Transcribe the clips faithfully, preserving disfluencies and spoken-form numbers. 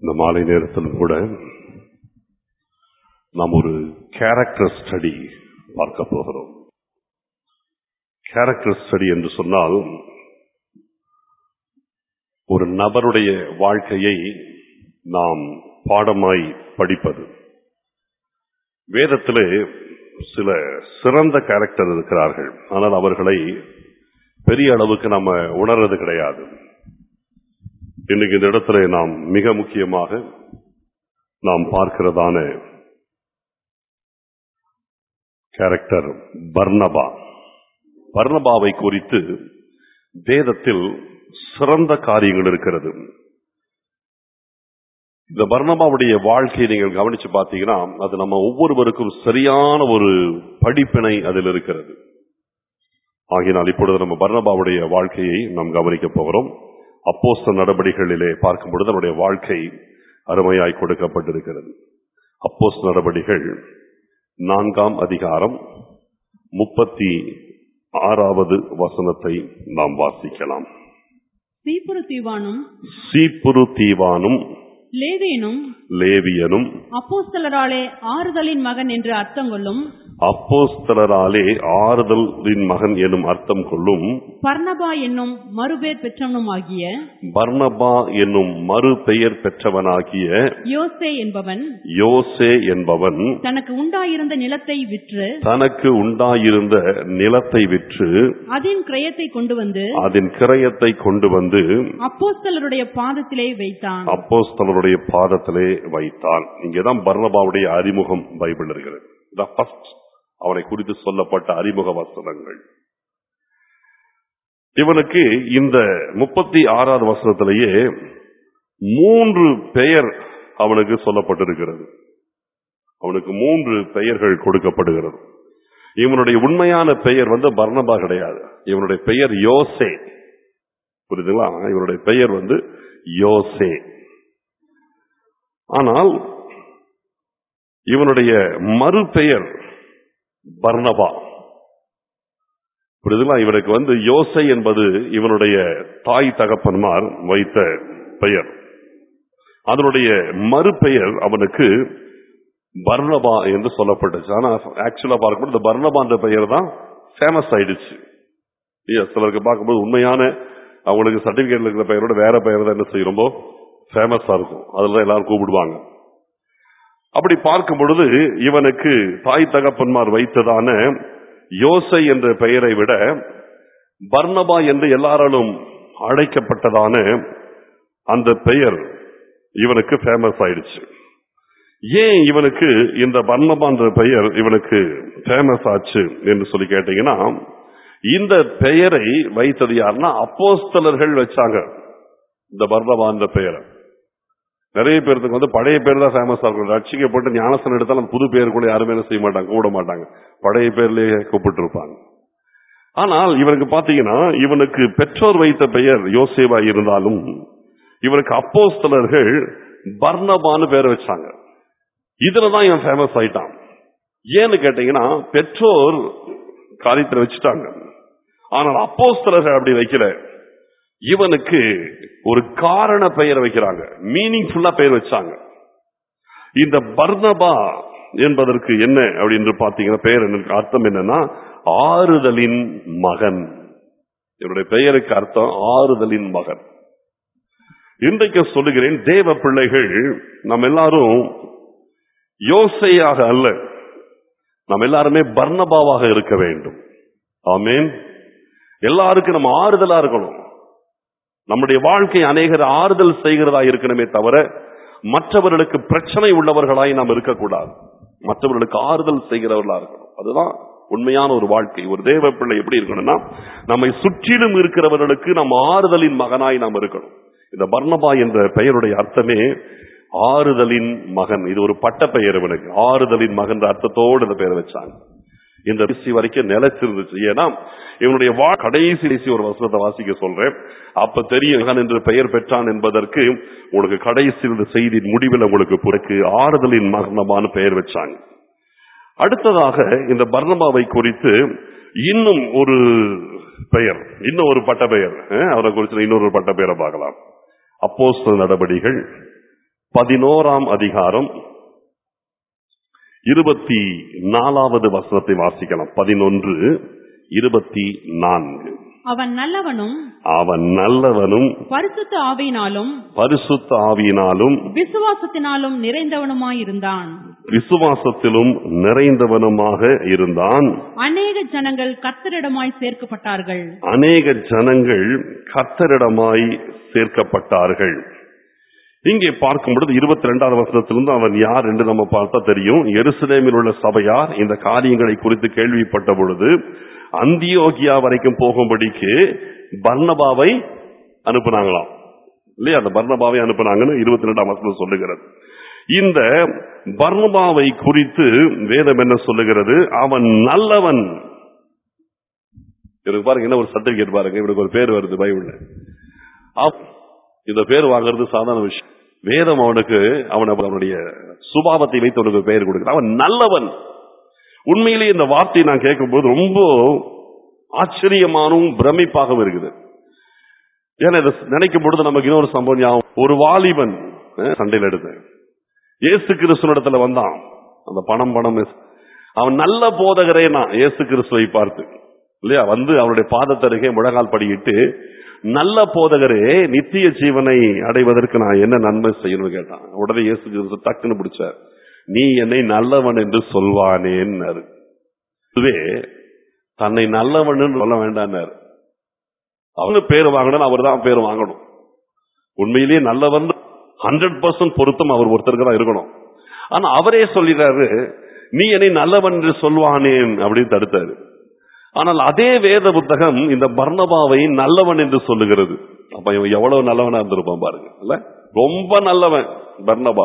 இந்த மாலை நேரத்தில் கூட நாம் ஒரு கேரக்டர் ஸ்டடி பார்க்க போகிறோம். கேரக்டர் ஸ்டடி என்று சொன்னால் ஒரு நபருடைய வாழ்க்கையை நாம் பாடமாய் படிப்பது. வேதத்திலே சில சிறந்த கேரக்டர் இருக்கிறார்கள், ஆனால் அவர்களை பெரிய அளவுக்கு நம்ம உணர்றது கிடையாது. இன்னைக்கு இந்த இடத்துல நாம் மிக முக்கியமாக நாம் பார்க்கிறதான கேரக்டர் பர்னபா. பர்னபாவை குறித்து வேதத்தில் சிறந்த காரியங்கள் இருக்கிறது. இந்த பர்னபாவுடைய வாழ்க்கையை நீங்கள் கவனிச்சு பார்த்தீங்கன்னா அது நம்ம ஒவ்வொருவருக்கும் சரியான ஒரு படிப்பினை அதில் இருக்கிறது. ஆகினால் இப்பொழுது நம்ம பர்னபாவுடைய வாழ்க்கையை நாம் கவனிக்க போகிறோம். அப்போஸ்தலர் நடபடிகளிலே பார்க்கும் பொழுது அவருடைய வாழ்க்கை அருமையாய் கொடுக்கப்பட்டிருக்கிறது. அப்போஸ்தலர் நடபடிகள் நான்காம் அதிகாரம் முப்பத்தி ஆறாவது வசனத்தை நாம் வாசிக்கலாம். சீப்புரு தீவானும் சீப்புரு தீவானும் லேவியனும் லேவியனும் அப்போஸ்தலராலே ஆறுதலின் மகன் என்று அர்த்தம் கொள்ளும் அப்போஸ்தலராலே ஆறுதலின் மகன் எனும் அர்த்தம் கொள்ளும் பர்னபா என்னும் மறுபெயர் பெற்றவனுமாகிய பர்னபா என்னும் மறு பெயர் பெற்றவனாகிய யோசே என்பவன் யோசே என்பவன் தனக்கு உண்டாயிருந்த நிலத்தை விற்று தனக்கு உண்டாயிருந்த நிலத்தை விற்று அதன் கிரயத்தை கொண்டு வந்து அதன் கிரயத்தை கொண்டு வந்து அப்போஸ்தலருடைய பாதத்திலே வைத்தான். அப்போஸ்தலருடைய பாதத்திலே வைத்தான். இங்கேதான் பர்னபாவுடைய அறிமுகம் பைபிள் இருக்கிறது. அவனை குறித்து சொல்லப்பட்ட அறிமுக வசனங்கள். இவனுக்கு இந்த முப்பத்தி ஆறாவது வசனத்திலேயே மூன்று பெயர் அவனுக்கு சொல்லப்பட்டிருக்கிறது. அவனுக்கு மூன்று பெயர்கள் கொடுக்கப்படுகிறது. இவனுடைய உண்மையான பெயர் வந்து பர்னபா கிடையாது. இவனுடைய பெயர் யோசே. புரியுதுங்களா? இவனுடைய பெயர் வந்து யோசே. ஆனால் இவனுடைய மறு பெயர் பர்னபா. புரியுதுங்களா? இவனுக்கு வந்து யோசை என்பது இவனுடைய தாய் தகப்பன்மார் வைத்த பெயர். அதனுடைய மறுபெயர் அவனுக்கு பர்னபா என்று சொல்லப்பட்டுச்சு. ஆனா ஆக்சுவலா பார்க்கும்போது இந்த பர்னபா என்ற பெயர் தான் ஃபேமஸ் ஆயிடுச்சு. சிலருக்கு பார்க்கும்போது உண்மையான அவங்களுக்கு சர்டிபிகேட்ல இருக்கிற பெயரோட வேற பெயர் தான் என்ன செய்யும், ரொம்ப ஃபேமஸா இருக்கும். அதுல எல்லாரும் கூப்பிடுவாங்க. அப்படி பார்க்கும் பொழுது இவனுக்கு தாய் தகப்பன்மார் வைத்ததான யோசை என்ற பெயரை விட பர்னபா என்று எல்லாராலும் அழைக்கப்பட்டதான அந்த பெயர் இவனுக்கு ஃபேமஸ் ஆயிடுச்சு. ஏன் இவனுக்கு இந்த பர்னபா என்ற பெயர் இவனுக்கு ஃபேமஸ் ஆச்சு என்று சொல்லி கேட்டீங்கன்னா, இந்த பெயரை வைத்தது யாருன்னா அப்போஸ்தலர்கள் வச்சாங்க. இந்த பர்னபா என்ற பெயரை நிறைய பேருக்கு வந்து பழைய பேர் தான் ஃபேமஸா இருக்கும். ரட்சிக்கப்பட்டு ஞானஸ்தானம் எடுத்தாலும் புது பேர் கூட யாருமே என்ன செய்ய மாட்டாங்க, கூட மாட்டாங்க. பழைய பேர்லயே கூப்பிட்டு இருப்பாங்க. ஆனால் இவனுக்கு பாத்தீங்கன்னா இவனுக்கு பெற்றோர் வைத்த பெயர் யோசேவா இருந்தாலும் இவனுக்கு அப்போஸ்தலர்கள் பர்னபான்னு பேர் வச்சாங்க. இதுலதான் இவன் ஃபேமஸ் ஆயிட்டான். ஏன்னு கேட்டீங்கன்னா பெற்றோர் காரியத்தில் வச்சுட்டாங்க, ஆனால் அப்போஸ்தலர்கள் அப்படி வைக்கல. இவனுக்கு ஒரு காரண பெயர் வைக்கிறாங்க, மீனிங்ஃபுல்லா பெயர் வச்சாங்க. இந்த பர்னபா என்பதற்கு என்ன அப்படின்னு பாத்தீங்கன்னா பெயர் அர்த்தம் என்னன்னா ஆறுதலின் மகன். இவருடைய பெயருக்கு அர்த்தம் ஆறுதலின் மகன். இன்றைக்கு சொல்லுகிறேன், தேவ பிள்ளைகள் நம்ம எல்லாரும் யோசையாக அல்ல, நம்ம எல்லாருமே பர்னபாவாக இருக்க வேண்டும். ஆமென். எல்லாருக்கும் நம்ம ஆறுதலா இருக்கணும். நம்முடைய வாழ்க்கை அநேகர் ஆறுதல் செய்கிறதா இருக்கணுமே தவிர மற்றவர்களுக்கு பிரச்சனை உள்ளவர்களாய் நாம் இருக்கக்கூடாது. மற்றவர்களுக்கு ஆறுதல் செய்கிறவர்களா இருக்கணும். அதுதான் உண்மையான ஒரு வாழ்க்கை. ஒரு தேவ பிள்ளை எப்படி இருக்கணும்னா நம்மை சுற்றிலும் இருக்கிறவர்களுக்கு நம்ம ஆறுதலின் மகனாய் நாம் இருக்கணும். இந்த பர்னபா என்ற பெயருடைய அர்த்தமே ஆறுதலின் மகன். இது ஒரு பட்ட பெயர். இவனுக்கு ஆறுதலின் மகன் அர்த்தத்தோடு இந்த பெயர் வச்சாங்க. இந்த வரைக்கும் நிலைச்சிருந்துச்சு. ஏன்னா இவனுடைய கடைசி ஒரு வசனத்தை வாசிக்க சொல்றேன், அப்ப தெரியும் என்று பெயர் பெற்றான் என்பதற்கு. உங்களுக்கு கடைசி செய்தி முடிவில் உங்களுக்கு புறக்கு ஆறுதலின் மகனமான பெயர் வச்சாங்க. அடுத்ததாக இந்த பர்னபாவை குறித்து இன்னும் ஒரு பெயர், இன்னும் ஒரு பட்ட பெயர், அவரை குறித்து இன்னொரு பட்ட பெயரை பார்க்கலாம். அப்போஸ்தலர் நடபடிகள் பதினோராம் அதிகாரம் இருபத்தி நாலாவது வசனத்தை வாசிக்கலாம். பதினொன்று இருபத்தி நான்கு. அவன் நல்லவனும் அவன் நல்லவனும் பரிசுத்த ஆவியினாலும் பரிசுத்த ஆவியினாலும் விசுவாசத்தினாலும் நிறைந்தவனுமாயிருந்தான். விசுவாசத்திலும் நிறைந்தவனுமாக இருந்தான். அநேக ஜனங்கள் கர்த்தரிடமாய் சேர்க்கப்பட்டார்கள். அநேக ஜனங்கள் கர்த்தரிடமாய் சேர்க்கப்பட்டார்கள். இங்கே பார்க்கும் பொழுது இருபத்தி இரண்டாவது வசனத்திலிருந்து அவன் யார் என்று நம்ம பார்த்தா தெரியும். எருசலேமில் உள்ள சபையார் இந்த காரியங்களை குறித்து கேள்விப்பட்ட பொழுது அந்தியோகியா வரைக்கும் போகும்படிக்கு பர்னபாவை அனுப்புனாங்களாம் இல்லையா? அந்த பர்னபாவை அனுப்புனாங்கன்னு இருபத்தி இரண்டாம் வசனம் சொல்லுகிறது. இந்த பர்னபாவை குறித்து வேதம் என்ன சொல்லுகிறது? அவன் நல்லவன். இவருக்கு பாருங்க என்ன ஒரு சர்டிபிகேட் பாருங்க, இவருக்கு ஒரு பேர் வருது பைபிள்ல. இந்த பேர் வாங்குறது சாதாரண விஷயம். வேதம் அவனுக்கு அவன் அவனுடைய சுபாவத்தை வைத்து அவனுக்கு பெயர் கொடுக்கிறான். அவன் நல்லவன். உண்மையிலேயே இந்த வார்த்தையை நான் கேட்கும்போது ரொம்ப ஆச்சரியமானவும் பிரமிப்பாகவும் இருக்குது. ஏன்னா இதை நினைக்கும் பொழுது நமக்கு இன்னொரு சம்பவம் ஞாபகம். ஒரு வாலிபன் சண்டையில் எடுத்து இயேசு கிறிஸ்துவிடத்துல வந்தான். அந்த பணம் பணம் அவன் நல்ல போதகரேனா இயேசு கிறிஸ்துவை பார்த்து இல்லையா வந்து அவருடைய பாதத்தருகே முழங்கால் படியிட்டு, நல்ல போதகரே, நித்திய ஜீவனை அடைவதற்கு நான் என்ன நன்மை செய்யணும்னு கேட்டான். உடனே இயேசு கிறிஸ்து டக்குன்னு பிடிச்சார். நீ என்னை நல்லவன் என்று சொல்வானேன்னாரு. இதுவே தன்னை நல்லவன் சொல்ல வேண்டான்னாரு. அவங்க பேர் வாங்கணும், அவர் தான் பேர் வாங்கணும். உண்மையிலேயே நல்லவன் ஹண்ட்ரட் பர்சன்ட் பொருத்தம் அவர் ஒருத்தருக்கு தான் இருக்கணும். ஆனா அவரே சொல்லிடுறாரு, நீ என்னை நல்லவன் என்று சொல்வானேன் அப்படின்னு தடுத்தாரு. ஆனால் அதே வேத புத்தகம் இந்த பர்னபாவை நல்லவன் என்று சொல்லுகிறது. அப்ப இவன் எவ்வளவு நல்லவனா இருந்திருப்பான் பாருங்க. இல்ல, ரொம்ப நல்லவன் பர்னபா.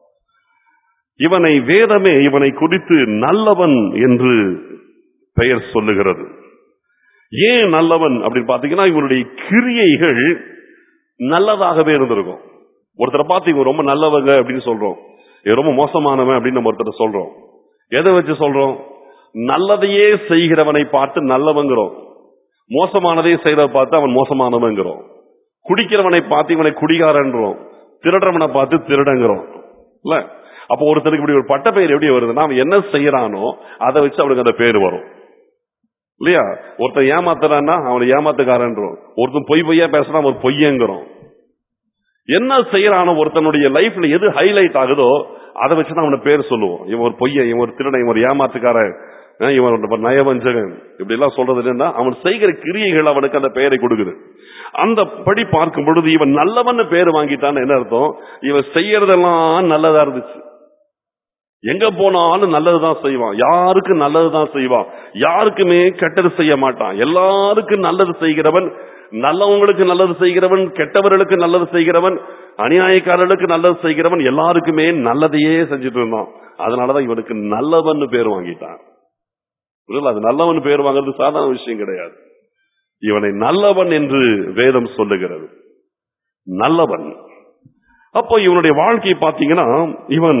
இவனை வேதமே இவனை குறித்து நல்லவன் என்று பெயர் சொல்லுகிறது. ஏன் நல்லவன் அப்படின்னு பாத்தீங்கன்னா, இவனுடைய கிரியைகள் நல்லதாகவே இருந்திருக்கும். ஒருத்தரை பார்த்து இவன் ரொம்ப நல்லவங்க அப்படின்னு சொல்றோம், ரொம்ப மோசமானவன் அப்படின்னு நம்ம ஒருத்தர் சொல்றோம். எதை வச்சு சொல்றோம்? நல்லதையே செய்கிறவனை பார்த்து நல்லவங்கிறோம், மோசமானதை செய்கிறவனை பார்த்து அவன் மோசமானவங்கிறோம். குடிக்கிறவனை பார்த்து இவனை குடிகாரன்றோம், திருடவனை பார்த்து திருடங்கிறோம். இல்ல, அப்போ ஒருத்தருக்கு இப்படி ஒரு பட்ட பெயர் எப்படி வருதுன்னா, அவன் என்ன செய்யறானோ அதை வச்சு அவனுக்கு அந்த பேர் வரும் இல்லையா? ஒருத்தன் ஏமாத்துறான்னா அவனை ஏமாத்துக்காரன்றோம், ஒருத்தன் பொய் பொய்யா பேசுறான் அவன் பொய்யங்கிறோம். என்ன செய்யறானோ ஒருத்தனுடைய லைஃப்ல எது ஹைலைட் ஆகுதோ அதை வச்சுதான் அவனை பேர் சொல்லுவோம். இவன் ஒரு பொய்யன், இவன் ஒரு திருடன், இவன் ஒரு ஏமாத்துக்காரன், இவன் நயவஞ்சகன், இப்படி எல்லாம் சொல்றது என்னன்னா அவன் செய்கிற கிரியைகள் அவனுக்கு அந்த பெயரை கொடுக்குது. அந்த படி பார்க்கும் பொழுது இவன் நல்லவன் பேர் வாங்கிட்டான்னு என்ன அர்த்தம்? இவன் செய்யறதெல்லாம் நல்லதா இருந்துச்சு. எங்க போனாலும் நல்லதுதான் செய்வான், யாருக்கு நல்லதுதான் செய்வான், யாருக்குமே கெட்டது செய்ய மாட்டான். எல்லாருக்கும் நல்லது செய்கிறவன், நல்லவங்களுக்கு நல்லது செய்கிறவன், கெட்டவர்களுக்கு நல்லது செய்கிறவன், அநியாயக்காரர்களுக்கு நல்லது செய்கிறவன், எல்லாருக்குமே நல்லதையே செஞ்சுட்டு இருந்தான். அதனாலதான் இவனுக்கு நல்லவன் பேர் வாங்கிட்டான். அது நல்லவன் பேர் வாங்குறது சாதாரண விஷயம் கிடையாது. இவனை நல்லவன் என்று வேதம் சொல்லுகிறது. நல்லவன். அப்போ இவனுடைய வாழ்க்கையை பார்த்தீங்கன்னா, இவன்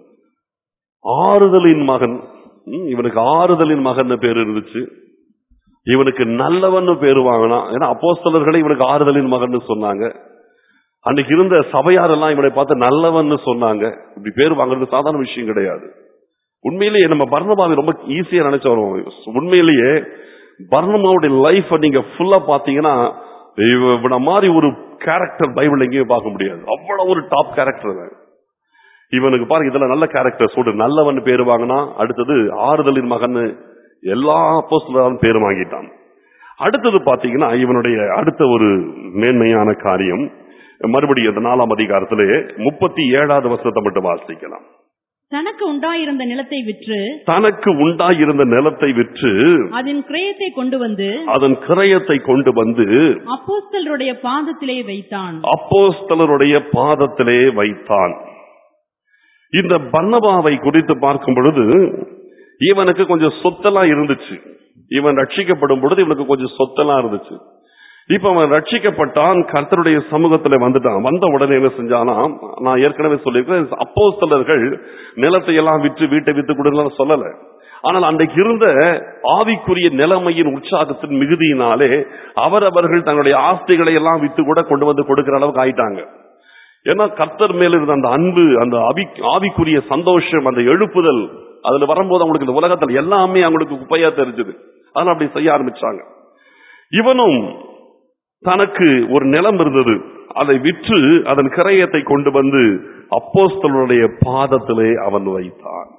ஆறுதலின் மகன். இவனுக்கு ஆறுதலின் மகன் பேர் இருந்துச்சு. இவனுக்கு நல்லவன் பேர் வாங்கினான். ஏன்னா அப்போஸ்தலர்களை இவனுக்கு ஆறுதலின் மகன் சொன்னாங்க. அன்னைக்கு இருந்த சபையார் எல்லாம் இவனை பார்த்து நல்லவன் சொன்னாங்க. இப்படி பேர் வாங்குறது சாதாரண விஷயம் கிடையாது. உண்மையிலேயே நம்ம பர்னபாவை ரொம்ப ஈஸியா நினைச்சு வரோம். உண்மையிலேயே பர்னபாவுடைய லைஃப் நீங்க ஃபுல்லா பாத்தீங்கன்னா, இவன மாதிரி ஒரு கேரக்டர் பைபிள் எங்கேயும் பார்க்க முடியாது. அவ்வளவு ஒரு டாப் கேரக்டர் இவனுக்கு. பாருங்க, இதுல நல்ல கேரக்டர் சொல்ற நல்லவன் பேர் வாங்கினா, அடுத்தது ஆறுதலின் மகன், எல்லா அப்போஸ்தலரும் பேர் வாங்கிட்டான். அடுத்தது பாத்தீங்கன்னா இவனுடைய அடுத்த ஒரு மேன்மையான காரியம், மறுபடியும் நாலாம் அதிகாரத்திலே முப்பத்தி ஏழாவது வசனத்தை மட்டும் வாசிக்கலாம். தனக்கு உண்டாயிருந்த நிலத்தை விற்று தனக்கு உண்டாயிருந்த நிலத்தை விற்று அதன் கிரயத்தை கொண்டு வந்து அதன் கிரயத்தை கொண்டு வந்து அப்போஸ்தலருடைய பாதத்திலே வைத்தான். அப்போஸ்தலருடைய பாதத்திலே வைத்தான். இந்த பர்னபாவை குறித்து பார்க்கும் பொழுது இவனுக்கு கொஞ்சம் சொத்தெல்லாம் இருந்துச்சு. இவன் ரட்சிக்கப்படும் பொழுது இவனுக்கு கொஞ்சம் சொத்தெல்லாம் இருந்துச்சு. இப்ப அவன் ரட்சிக்கப்பட்டான், கர்த்தருடைய சமூகத்துல வந்துட்டான். வந்த உடனே என்ன செஞ்சானா, நான் ஏற்கனவே சொல்லியிருக்கேன், அப்போஸ்தலர்கள் நிலத்தை எல்லாம் விற்று வீட்டை வித்து கொடுக்கலாம் சொல்லல. ஆனால் அன்றைக்கு இருந்த ஆவிக்குரிய நிலைமையின் உற்சாகத்தின் மிகுதியினாலே அவரவர்கள் தங்களுடைய ஆஸ்திகளை எல்லாம் வித்து கூட கொண்டு வந்து கொடுக்கிற அளவுக்கு ஆயிட்டாங்க. ஏன்னா கர்த்தர் மேல இருந்த அந்த அன்பு, அந்த ஆவிக்குரிய சந்தோஷம், அந்த எழுப்புதல் அதுல வரும்போது அவங்களுக்கு இந்த உலகத்தில் எல்லாமே அவங்களுக்கு குப்பையா தெரிஞ்சது. அதனால அப்படி செய்ய ஆரம்பிச்சாங்க. இவனும் தனக்கு ஒரு நிலம் இருந்தது, அதை விற்று அதன் கிரயத்தை கொண்டு வந்து அப்போஸ்தலருடைய பாதத்திலே அவன் வைத்தான்.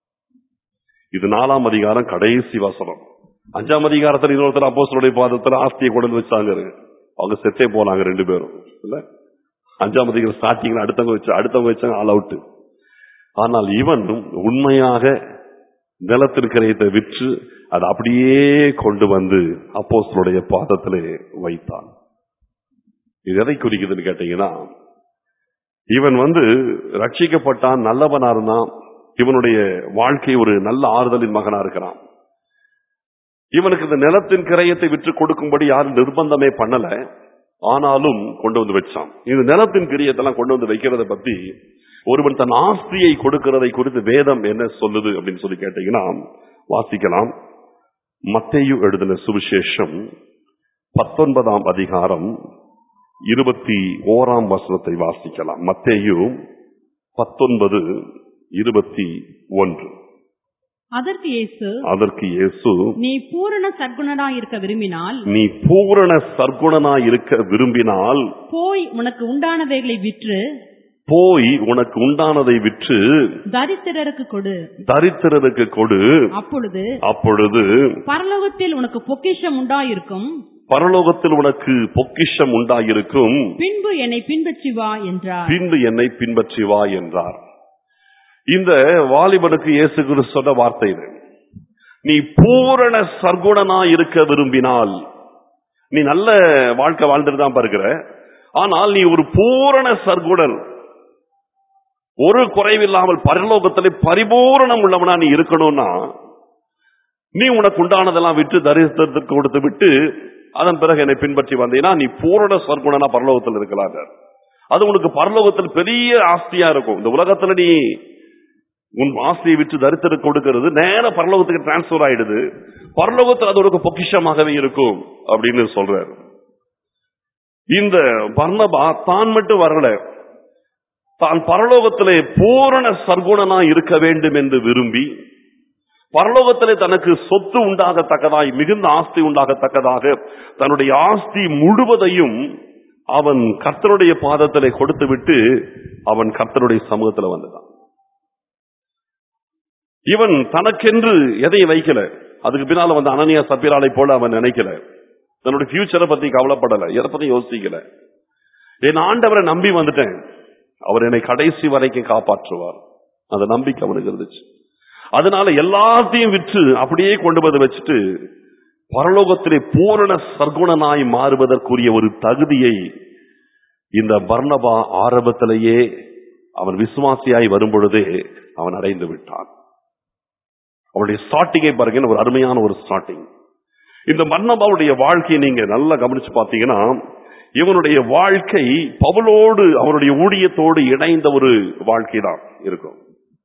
இது நாலாம் அதிகாரம் கடைசி வசனம். அஞ்சாம் அதிகாரத்தில் இன்னொருத்தர் அப்போஸ்தலருடைய பாதத்தில் ஆஸ்தியை கொண்டு வந்து வச்சாங்க. அவங்க செத்தே போனாங்க ரெண்டு பேரும். இல்ல, அஞ்சாம் அதிகாரம் ஸ்டார்டிங்ல அடுத்தவங்க வச்சு அடுத்தவங்க வச்சாங்க, ஆல் அவுட். ஆனால் இவன் உண்மையாக நிலத்தின் கிரயத்தை விற்று அதை அப்படியே கொண்டு வந்து அப்போஸ்தலருடைய பாதத்திலே வைத்தான். இது எதை குறிக்குதுன்னு கேட்டீங்கன்னா, இவன் வந்து ரட்சிக்கப்பட்டான், நல்லவனா இருந்தான், இவனுடைய வாழ்க்கை ஒரு நல்ல ஆறுதலின் மகனா இருக்கிறான். இவனுக்கு இந்த நிலத்தின் கிரயத்தை விற்று கொடுக்கும்படி யாரும் நிர்பந்தமே பண்ணல, ஆனாலும் கொண்டு வந்து வச்சான். இந்த நிலத்தின் கிரியத்தெல்லாம் கொண்டு வந்து வைக்கிறத பத்தி ஒருவன் தன் ஆஸ்தியை கொடுக்கிறதை குறித்து வேதம் என்ன சொல்லுது அப்படின்னு சொல்லி கேட்டீங்கன்னா, வாசிக்கலாம். மத்தேயு எழுதின சுவிசேஷம் பத்தொன்பதாம் அதிகாரம் இருபத்தி ஓராம் வசனத்தை வாசிக்கலாம். மத்தேயு பத்தொன்பது இருபத்தி ஒன்று. அதற்கு இயேசு அதற்கு இயேசு நீ பூரண சற்குணனாய் இருக்க விரும்பினால் நீ பூரண சற்குணனாய் இருக்க விரும்பினால் போய் உனக்கு உண்டானவைகளை விற்று போய் உனக்கு உண்டானதை விற்று தரித்திரருக்கு கொடு தரித்திரருக்கு கொடு அப்பொழுது அப்பொழுது பரலோகத்தில் உனக்கு பொக்கிஷம் உண்டாயிருக்கும் பரலோகத்தில் உனக்கு பொக்கிஷம் உண்டாயிருக்கும் பின்பு என்னை பின்பற்றி வா என்றார். பின்பு என்னை பின்பற்றி வா என்றார். இந்த வாலிபனுக்கு இயேசு கிறிஸ்து சொன்ன வார்த்தை இது. நீ பூரண சர்க்குணனா இருக்க விரும்பினால், நீ நல்ல வாழ்க்கை வாழ்ந்துட்டு தான் பார்க்கிற, ஆனால் நீ ஒரு பூரண சர்க்குணன், ஒரு குறைவில்லாமல் பரலோகத்திலே பரிபூரணம் உள்ளவனா நீ இருக்கணும்னா, நீ உனக்கு உண்டானதெல்லாம் விட்டு தரிசனத்திற்கு கொடுத்து விட்டு அதன் பிறகு என்னை பின்பற்றி வந்தீங்கன்னா நீ பூரண சர்க்குணனா பரலோகத்தில் இருக்கலாம். அது உனக்கு பரலோகத்தில் பெரிய ஆஸ்தியா இருக்கும். இந்த உலகத்துல நீ உன் ஆஸ்தியை விட்டு தரித்திரருக்கு கொடுக்கிறது நேர பரலோகத்துக்கு டிரான்ஸ்பர் ஆயிடுது. பரலோகத்தில் அது ஒரு பொக்கிஷமாகவே இருக்கும் அப்படின்னு சொல்றாரு. இந்த பர்னபா தான் மட்டும் வரல, தான் பரலோகத்திலே பூரண சர்க்குணனா இருக்க வேண்டும் என்று விரும்பி, பரலோகத்திலே தனக்கு சொத்து உண்டாகத்தக்கதாய், மிகுந்த ஆஸ்தி உண்டாகத்தக்கதாக தன்னுடைய ஆஸ்தி முழுவதையும் அவன் கர்த்தருடைய பாதத்திலே கொடுத்து விட்டு அவன் கர்த்தருடைய சமூகத்தில் வந்தான். இவன் தனக்கென்று எதையும் வைக்கல. அதுக்கு பின்னால வந்து அனனியா சப்பீராலை போல அவன் நினைக்கல. தன்னுடைய ஃபியூச்சரை பத்தி கவலைப்படல, எதை பத்தி யோசிக்கல. என் ஆண்டவரை நம்பி வந்துட்டேன், அவர் என்னை கடைசி வரைக்கும் காப்பாற்றுவார், அந்த நம்பிக்கை அவனுக்கு இருந்துச்சு. அதனால எல்லாத்தையும் விற்று அப்படியே கொண்டு வந்து வச்சுட்டு பரலோகத்திலே பூரண சர்க்குணனாய் மாறுவதற்குரிய ஒரு தகுதியை இந்த பர்னபா ஆரம்பத்திலேயே அவன் விசுவாசியாய் வரும் பொழுதே அவன் அடைந்து விட்டான். அவனுடைய ஸ்டார்டிங்கை பாருங்க, ஒரு அருமையான ஒரு ஸ்டார்டிங். இந்த பர்னபாவுடைய வாழ்க்கையை நீங்க நல்லா கவனிச்சு பார்த்தீங்கன்னா, இவனுடைய வாழ்க்கை பவுலோடு அவனுடைய ஊழியத்தோடு இணைந்த ஒரு வாழ்க்கை தான் இருக்கும்.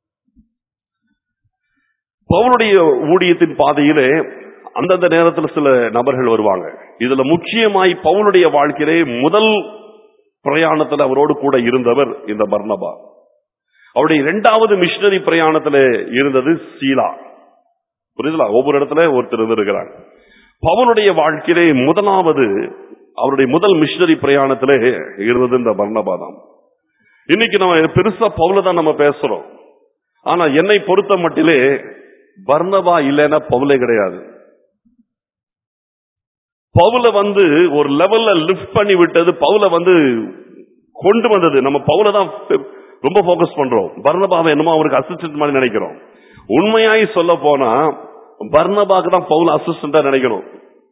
பவுலுடைய ஊழியத்தின் பாதையிலே அந்தந்த நேரத்தில் சில நபர்கள் வருவாங்க. இதுல முக்கியமாய் பவுலுடைய வாழ்க்கையிலே முதல் பிரயாணத்தில் அவரோடு கூட இருந்தவர் இந்த பர்னபா. அவருடைய இரண்டாவது மிஷனரி பிரயாணத்தில் இருந்தது சீலா. புரியுதுல, ஒவ்வொரு இடத்துல ஒருத்தர் இருக்கிறாங்க. பவுலுடைய வாழ்க்கையிலே முதலாவது அவருடைய முதல் மிஷனரி பிரயாணத்திலே இருந்தது இந்த பர்னபா தான். இன்னைக்கு நம்ம பெருசா பவுல தான் நம்ம பேசுறோம், ஆனா என்னை பொறுத்த மட்டிலே பர்னபா இல்லைன்னா பவுலே கிடையாது. பவுல வந்து ஒரு லெவல்ல லிஃப்ட் பண்ணி விட்டது, பவுல வந்து கொண்டு வந்தது நம்ம பவுல தான் ரொம்ப போக்கஸ் பண்றோம். பர்னபாவை என்னமோ அவருக்கு அசிஸ்டன்ட் மாதிரி நினைக்கிறோம். உண்மையாய் சொல்ல போனா பர்னபாக்கு தான் பவுல் அசிஸ்டண்டா நினைக்கணும்.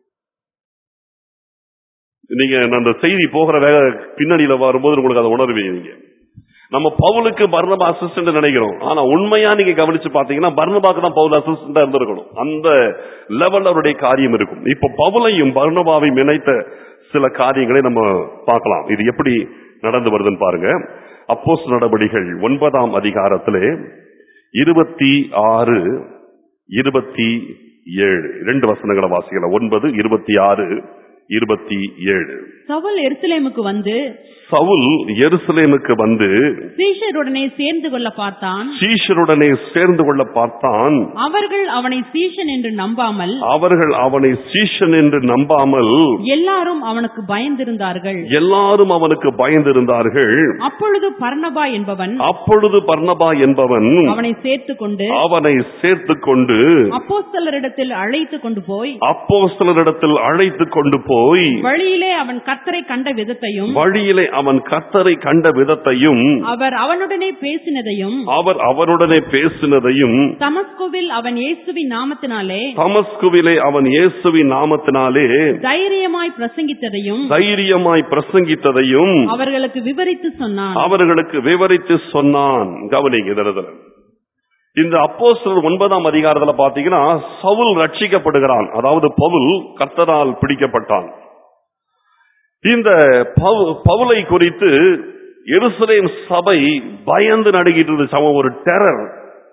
நீங்க அந்த செய்தி போகிற வேக பின்னணியில வரும்போது உங்களுக்கு அதை உணர்வீங்க. நீங்க நம்ம பவுலுக்கு பர்னபா அசிஸ்டன்ட் நினைக்கிறோம், ஆனா உண்மையா நீங்க கவனிச்சு பாத்தீங்கன்னா பர்னபாக்கு தான் பவுல் அசிஸ்டண்டா இருந்திருக்கணும். அந்த லெவல் அவருடைய காரியம் இருக்கும். இப்ப பவுலையும் பர்னபாவையும் இணைத்த சில காரியங்களை நம்ம பார்க்கலாம். இது எப்படி நடந்து வருதுன்னு பாருங்க. அப்போஸ்தலர் நடபடிகள் ஒன்பதாம் அதிகாரத்திலே இருபத்தி ஆறு இருபத்தி ஏழு ரெண்டு வசனங்களை வாசிக்கலாம். ஒன்பது இருபத்தி ஆறு இருபத்தி ஏழு. சவுல் எருசலேமுக்கு வந்து சவுல் எருசலேமுக்கு வந்து சீஷருடனே சேர்ந்து கொள்ள பார்த்தான். சீஷருடனே சேர்ந்து கொள்ள பார்த்தான். அவர்கள் அவனை சீஷன் என்று நம்பாமல் அவர்கள் அவனை சீஷன் என்று நம்பாமல் எல்லாரும் அவனுக்கு பயந்திருந்தார்கள். எல்லாரும் அவனுக்கு பயந்திருந்தார்கள். அப்பொழுது பர்னபா என்பவன் அப்பொழுது பர்னபா என்பவன் அவனை சேர்த்துக் கொண்டு அவனை சேர்த்துக் கொண்டு அப்போஸ்தலரிடத்தில் அழைத்து கொண்டு போய் அப்போஸ்தலரிடத்தில் அழைத்து கொண்டு போய் வழியிலே அவன் கர்த்தரை கண்ட விதத்தையும் வழியிலே அவன் கர்த்தரை கண்ட விதத்தையும் அவர் அவனுடனே பேசினதையும் அவர் அவனுடனே பேசினதையும் தமஸ்குவில் அவன் இயேசுவின் நாமத்தினாலே தமஸ்குவிலே அவன் இயேசுவின் நாமத்தினாலே தைரியமாய் பிரசங்கித்ததையும் தைரியமாய் பிரசங்கித்ததையும் அவர்களுக்கு விவரித்து சொன்னான். அவர்களுக்கு விவரித்து சொன்னான். கவனிங்க இதற்கு. இந்த அப்போஸ்தலர் ஒன்பதாம் அதிகாரத்துல பாத்தீங்கன்னா சவுல் ரட்சிக்கப்படுகிறான். அதாவது பவுல் கர்த்தரால் பிடிக்கப்பட்டான். இந்த பவுலை குறித்து எருசலேம் சபை பயந்து நடுங்கிட்டு இருந்துச்சு. அவன் ஒரு டெரர்,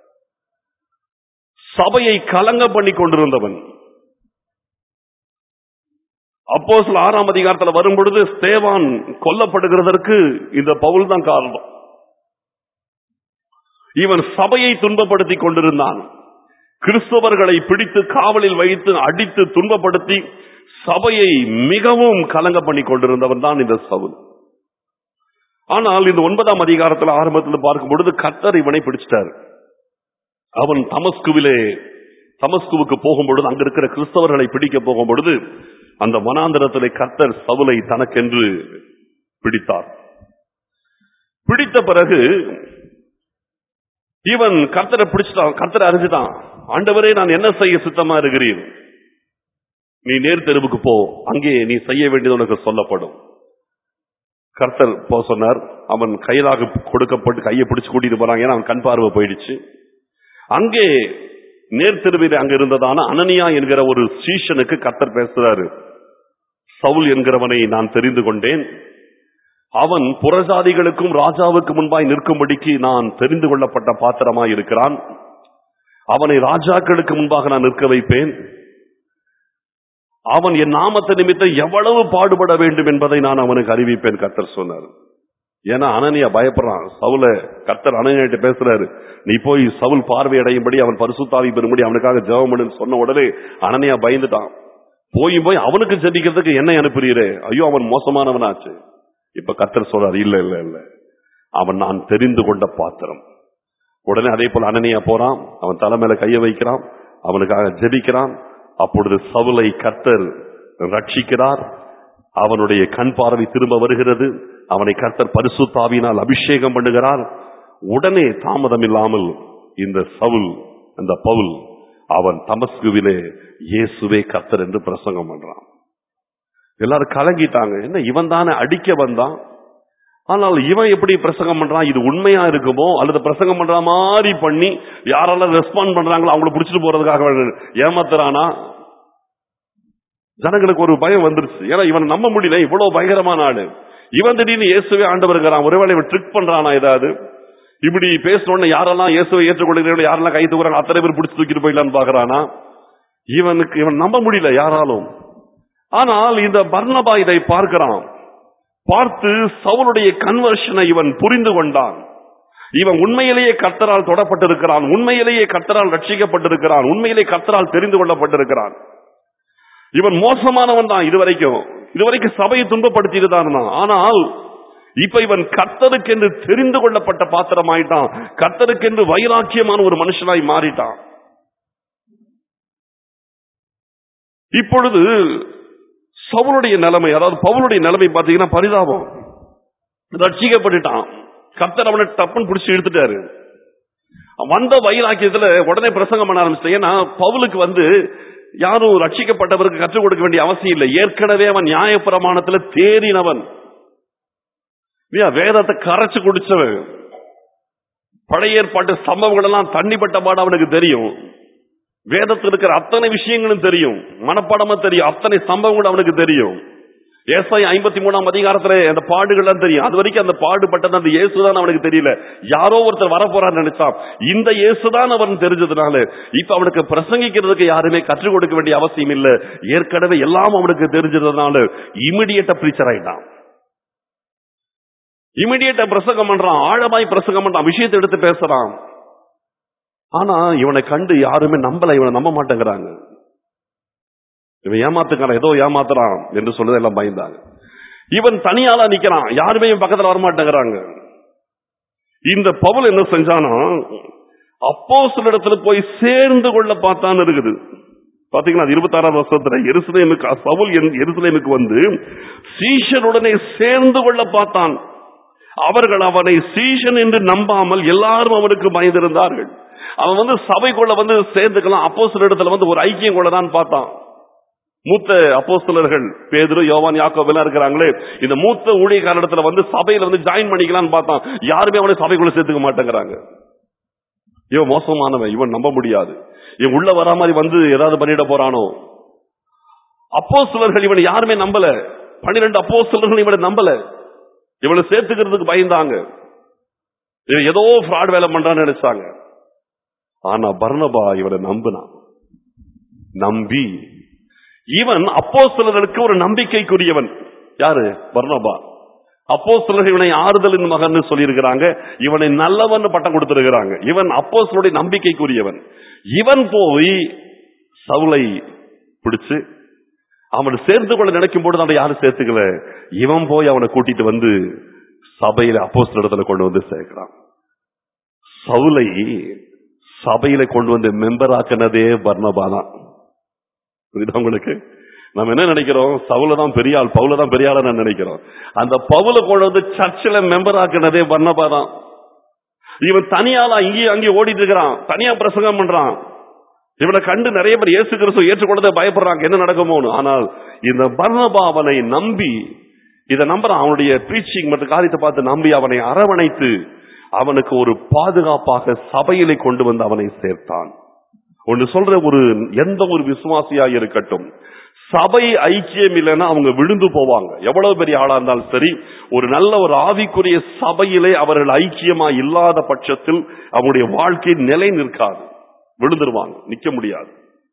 சபையை கலங்க பண்ணி கொண்டிருந்தவன். அப்போஸ்தலர் ஆறாம் அதிகாரத்துல வரும் பொழுது ஸ்தேவான் கொல்லப்படுகிறதற்கு இந்த பவுல் தான் காரணம். இவன் சபையை துன்பப்படுத்தி கொண்டிருந்தான். கிறிஸ்தவர்களை பிடித்து காவலில் வைத்து அடித்து துன்பப்படுத்தி சபையை மிகவும் கலங்க பண்ணி கொண்டிருந்தவன் தான் இந்த சவுல். ஆனால் இந்த ஒன்பதாம் அதிகாரத்தில் ஆரம்பத்தில் பார்க்கும் பொழுது கர்த்தர் இவனை பிடிச்சிட்டார். அவன் தமஸ்குவிலே தமஸ்குவுக்கு போகும் பொழுது அங்க இருக்கிற கிறிஸ்தவர்களை பிடிக்க போகும் பொழுது அந்த வனாந்தரத்திலே கர்த்தர் சவுலை தனக்கென்று பிடித்தார். பிடித்த பிறகு இவன் கர்த்தரை பிடிச்சிட்டான். கர்த்தரை அறிஞ்சுட்டான். ஆண்டவரே, நான் என்ன செய்ய சித்தமா இருக்கிறேன்? நீ நேர் தெருவுக்கு போ, அங்கே நீ செய்ய வேண்டியது உனக்கு சொல்லப்படும். கர்த்தர் போ சொன்னார். அவன் கையிலாக கொடுக்கப்பட்டு கையை பிடிச்சு கூட்டிட்டு போறாங்க. ஏன்னா அவன் கண் பார்வை போயிடுச்சு. அங்கே நேர் தெருவில் அங்க இருந்ததான அனனியா என்கிற ஒரு சீஷனுக்கு கர்த்தர் பேசுறாரு. சவுல் என்கிறவனை நான் தெரிந்து கொண்டேன். அவன் புறஜாதிகளுக்கும் ராஜாவுக்கு முன்பாய் நிற்கும்படிக்கு நான் தெரிந்து கொள்ளப்பட்ட பாத்திரமாய் இருக்கிறான். அவனை ராஜாக்களுக்கு முன்பாக நான் நிற்க வைப்பேன். அவன் என் நாமத்தை நிமித்தம் எவ்வளவு பாடுபட வேண்டும் என்பதை நான் அவனுக்கு அறிவிப்பேன் கர்த்தர் சொன்னார். ஏன்னா அனனியா பயப்படுறான். சவுல கர்த்தர் அனனியாட்ட பேசுறாரு, நீ போய் சவுல் பார்வை அடையும்படி அவன் பரிசுத்தாவி பெறும்படி அவனுக்காக ஜெபம் பண்ணு சொன்ன உடனே அனனியா பயந்துட்டான். போய் போய் அவனுக்கு ஜெபிக்கிறதுக்கு என்னை அனுப்புறீரே, ஐயோ அவன் மோசமானவனாச்சு. இப்ப கர்த்தர் சொல்றாரு, இல்ல இல்ல இல்ல, அவன் நான் தெரிந்து கொண்ட பாத்திரம். உடனே அதே போல அனனியா போறான். அவன் தலை மேல கைய வைக்கிறான். அவனுக்காக ஜெபிக்கிறான். அப்பொழுது சவுலை கர்த்தர் ரட்சிக்கிறார். அவனுடைய கண் பார்வை திரும்ப வருகிறது. அவனை கர்த்தர் பரிசுத்தாவினால் அபிஷேகம் பண்ணுகிறார். உடனே தாமதம் இல்லாமல் இந்த சவுல், இந்த பவுல், அவன் தமஸ்குவிலே இயேசுவே கர்த்தர் என்று பிரசங்கம் பண்றான். எல்லாரும் கலங்கிட்டாங்க. என்ன இவன் தானே அடிக்க வந்தான், ஆனால் இவன் எப்படி பிரசங்கம் பண்றான்? இது உண்மையா இருக்குமோ அல்லது பிரசங்கம் பண்ற மாதிரி பண்ணி யாரெல்லாம் ரெஸ்பாண்ட் பண்றாங்களோ அவங்களை பிடிச்சிட்டு போறதுக்காக ஏமாத்துறானா? ஜனங்களுக்கு ஒரு பயம் வந்துருச்சு. ஏன்னா இவன் நம்ப முடியல, இவ்வளவு பயங்கரமான ஆளு. இவன் திடீர்னு இயேசுவே ஆண்டவருங்கிறான். ஒருவேளை இவன் ட்ரிக் பண்றானா? ஏதாவது இப்படி பேசணும்னு யாரெல்லாம் இயேசுவை ஏற்றுக்கொள்கிறீர்கள், யாரெல்லாம் கை தூக்குறாங்க அத்தனை பேர் பிடிச்சி தூக்கிட்டு போயிடலான்னு பாக்குறானா? இவனுக்கு இவன் நம்ப முடியல யாராலும். ஆனால் இந்த பர்னபா இதை பார்க்கிறான். பார்த்து சவுலுடைய கன்வர்ஷனை இவன் புரிந்து கொண்டான். இவன் உண்மையிலேயே கர்த்தரால் தொடப்பட்டிருக்கிறான். உண்மையிலேயே கர்த்தரால் ரட்சிக்கப்பட்டிருக்கிறான். உண்மையிலே கர்த்தரால் தெரிந்து கொள்ளப்பட்டிருக்கிறான். இவன் மோசமானவன் தான். இதுவரைக்கும் இதுவரைக்கும் சபையை துன்பப்படுத்திட்டு தான் இருந்தான். ஆனால் இப்ப இவன் கர்த்தருக்கென்று தெரிந்து கொள்ளப்பட்ட பாத்திரமாயிட்டான். கர்த்தருக்கென்று வைராக்கியமான ஒரு மனுஷனாய் மாறிட்டான். இப்பொழுது சவுலுடைய நிலைமை, அதாவது பவுலுடைய நிலைமை பாத்தீங்கன்னா பரிதாபம். ரட்சிக்கப்பட்டுட்டான். கர்த்தர் அவனை டப்புன்னு பிடிச்சி எடுத்துட்டாரு. வந்த வைராக்கியத்துல உடனே பிரசங்கம் பண்ண ஆரம்பிச்சு. ஏன்னா பவுலுக்கு வந்து யாரும் ரட்சிக்கப்பட்டவருக்கு கற்றுக் கொடுக்க வேண்டிய அவசியம் இல்லை. ஏற்கனவே அவன் நியாயப்பிரமாணத்துல தேறினவன், வேதத்தை கரைச்சு குடிச்சவன். பழைய ஏற்பாட்டு சம்பவங்கள் எல்லாம் தண்ணிப்பட்ட பாடு அவனுக்கு தெரியும். வேதத்தில் இருக்கிற அத்தனை விஷயங்களும் தெரியும், மனப்பாடமா தெரியும். அத்தனை சம்பவங்களும் அவனுக்கு தெரியும். ஏசாயா ஐம்பத்தி மூணாம் அதிகாரத்துல அந்த பாடுகள் தெரியும். அது வரைக்கும் அந்த பாடுபட்டது அந்த இயேசுதான் அவனுக்கு தெரியல. யாரோ ஒருத்தர் வரப்போறான்னு நினைச்சான். இந்த இயேசுதான் அவன் தெரிஞ்சதுனால இப்ப அவனுக்கு பிரசங்கிக்கிறதுக்கு யாருமே கற்றுக் கொடுக்க வேண்டிய அவசியம் இல்லை. ஏற்கனவே எல்லாம் அவனுக்கு தெரிஞ்சதுனால இமிடியேட்டா பிரீச்சர் ஆயிட்டான். இமிடியேட்டா பிரசங்கம் பண்றான், ஆழமாய் பிரசங்கம் பண்றான், விஷயத்தை எடுத்து பேசுறான். ஆனா இவனை கண்டு யாருமே நம்பல, இவனை நம்ப மாட்டேங்கிறாங்க. இவன் ஏமாத்துக்காரன், ஏதோ ஏமாத்துறான் என்று சொல்றது எல்லாம் பயந்தாங்க. இவன் தனியாளா நிக்கிறான், யாருமே இவன் பக்கத்துல வரமாட்டேங்கிறாங்க. இந்த பவுல் என்ன செஞ்சானா, அப்போஸ்தலரிடத்துல போய் சேர்ந்து கொள்ள பார்த்தான்னு இருக்குது. பாத்தீங்கன்னா இருபத்தி ஆறாம் வருஷத்துல எருசலேமுக்கு பவுல் எருசலேமுக்கு வந்து சீஷனுடனே சேர்ந்து கொள்ள பார்த்தான். அவர்கள் அவனை சீஷன் என்று நம்பாமல் எல்லாரும் அவனுக்கு பயந்திருந்தார்கள். அவன் வந்து சபைக்குள்ள வந்து சேர்ந்துக்கலாம், அப்போஸ்தலரிடத்துல வந்து ஒரு ஐக்கியம் கொள்ளதான் பார்த்தான். மூத்த அப்போஸ்தலர்கள் பேதுரு, யோவான், யாக்கோபு எல்லாம் இருக்கிறாங்களே, இந்த மூத்த ஊழியக்காரரிடத்துல வந்து சபையில வந்து ஜாயின் பண்ணிக்கலாம்னு பார்த்தான். யாருமே அவனை சபைக்குள்ள சேர்த்துக்க மாட்டேங்கிறாங்க. இவன் மோசமானவன், இவன் நம்ப முடியாது, இவன் உள்ள வரா மாதிரி வந்து ஏதாவது பண்ணிட போறானோ. அப்போஸ்தலர்கள் இவனை யாருமே நம்பல. பன்னிரண்டு அப்போஸ்தலர்கள் இவனை நம்பல, இவனை சேர்த்துக்கிறதுக்கு பயந்தாங்க. இவன் ஏதோ ஃப்ராட் வேலை பண்றான்னு நினைச்சாங்க. ஆனா பர்னபா இவனை நம்பினான். நம்பி இவன் அப்போஸ்தலர்களுக்கு ஒரு நம்பிக்கைக்குரியவன். யாரு? பர்னபா. அப்போஸ்தலர்கள் இவனை ஆறுதலின் மகன் சொல்லி இருக்கிறாங்க, இவனை நல்லவன் பட்டம் கொடுத்திருக்கிறாங்க. இவன் அப்போஸ்தலருடைய நம்பிக்கைக்குரியவன். இவன் போய் சவுலை பிடிச்சு அவனை சேர்த்து கொள்ள நினைக்கும் போது அவனை யாரும் சேர்த்துக்கல. இவன் போய் அவனை கூட்டிட்டு வந்து சபையில அப்போஸ்தலரிடத்துல கொண்டு வந்து சேர்க்கிறான். சவுலை சபையில கொண்டு வந்து மெம்பர் ஆக்கினதே பர்னபா தான். புரியுதா உங்களுக்கு? நம்ம என்ன நினைக்கிறோம், சவுல தான் பெரிய ஆள், பவுல தான் பெரிய ஆளா நினைக்கிறோம். அந்த பவுல கொண்டு வந்து சர்ச்சில் மெம்பர் ஆக்கினதே பர்னபா தான். இவன் தனியாளா இங்கேயும் அங்கேயும் ஓடிட்டு இருக்கிறான், தனியா பிரசங்கம் பண்றான். இவனை கண்டு நிறைய பேர் இயேசு கிறிஸ்துவை ஏற்றுக்கொண்டதை பயப்படுறாங்க, என்ன நடக்குமோன்னு. ஆனால் இந்த பர்னபா அவனை நம்பி இதை நம்புறான். அவனுடைய பிரீச்சிங் மற்றும் காரியத்தை பார்த்து நம்பி அவனை அரவணைத்து அவனுக்கு ஒரு பாதுகாப்பாக சபையிலே கொண்டு வந்து அவனை சேர்த்தான். ஒன்று சொல்ற, ஒரு எந்த ஒரு விசுவாசியா இருக்கட்டும், சபை ஐக்கியம் இல்லைன்னா அவங்க விழுந்து போவாங்க. எவ்வளவு பெரிய ஆளா இருந்தாலும் சரி, ஒரு நல்ல ஒரு ஆவிக்குரிய சபையிலே அவர்கள் ஐக்கியமா இல்லாத பட்சத்தில் அவங்களுடைய வாழ்க்கை நிலை நிற்காது, விழுந்துருவாங்க, நிக்க முடியாது.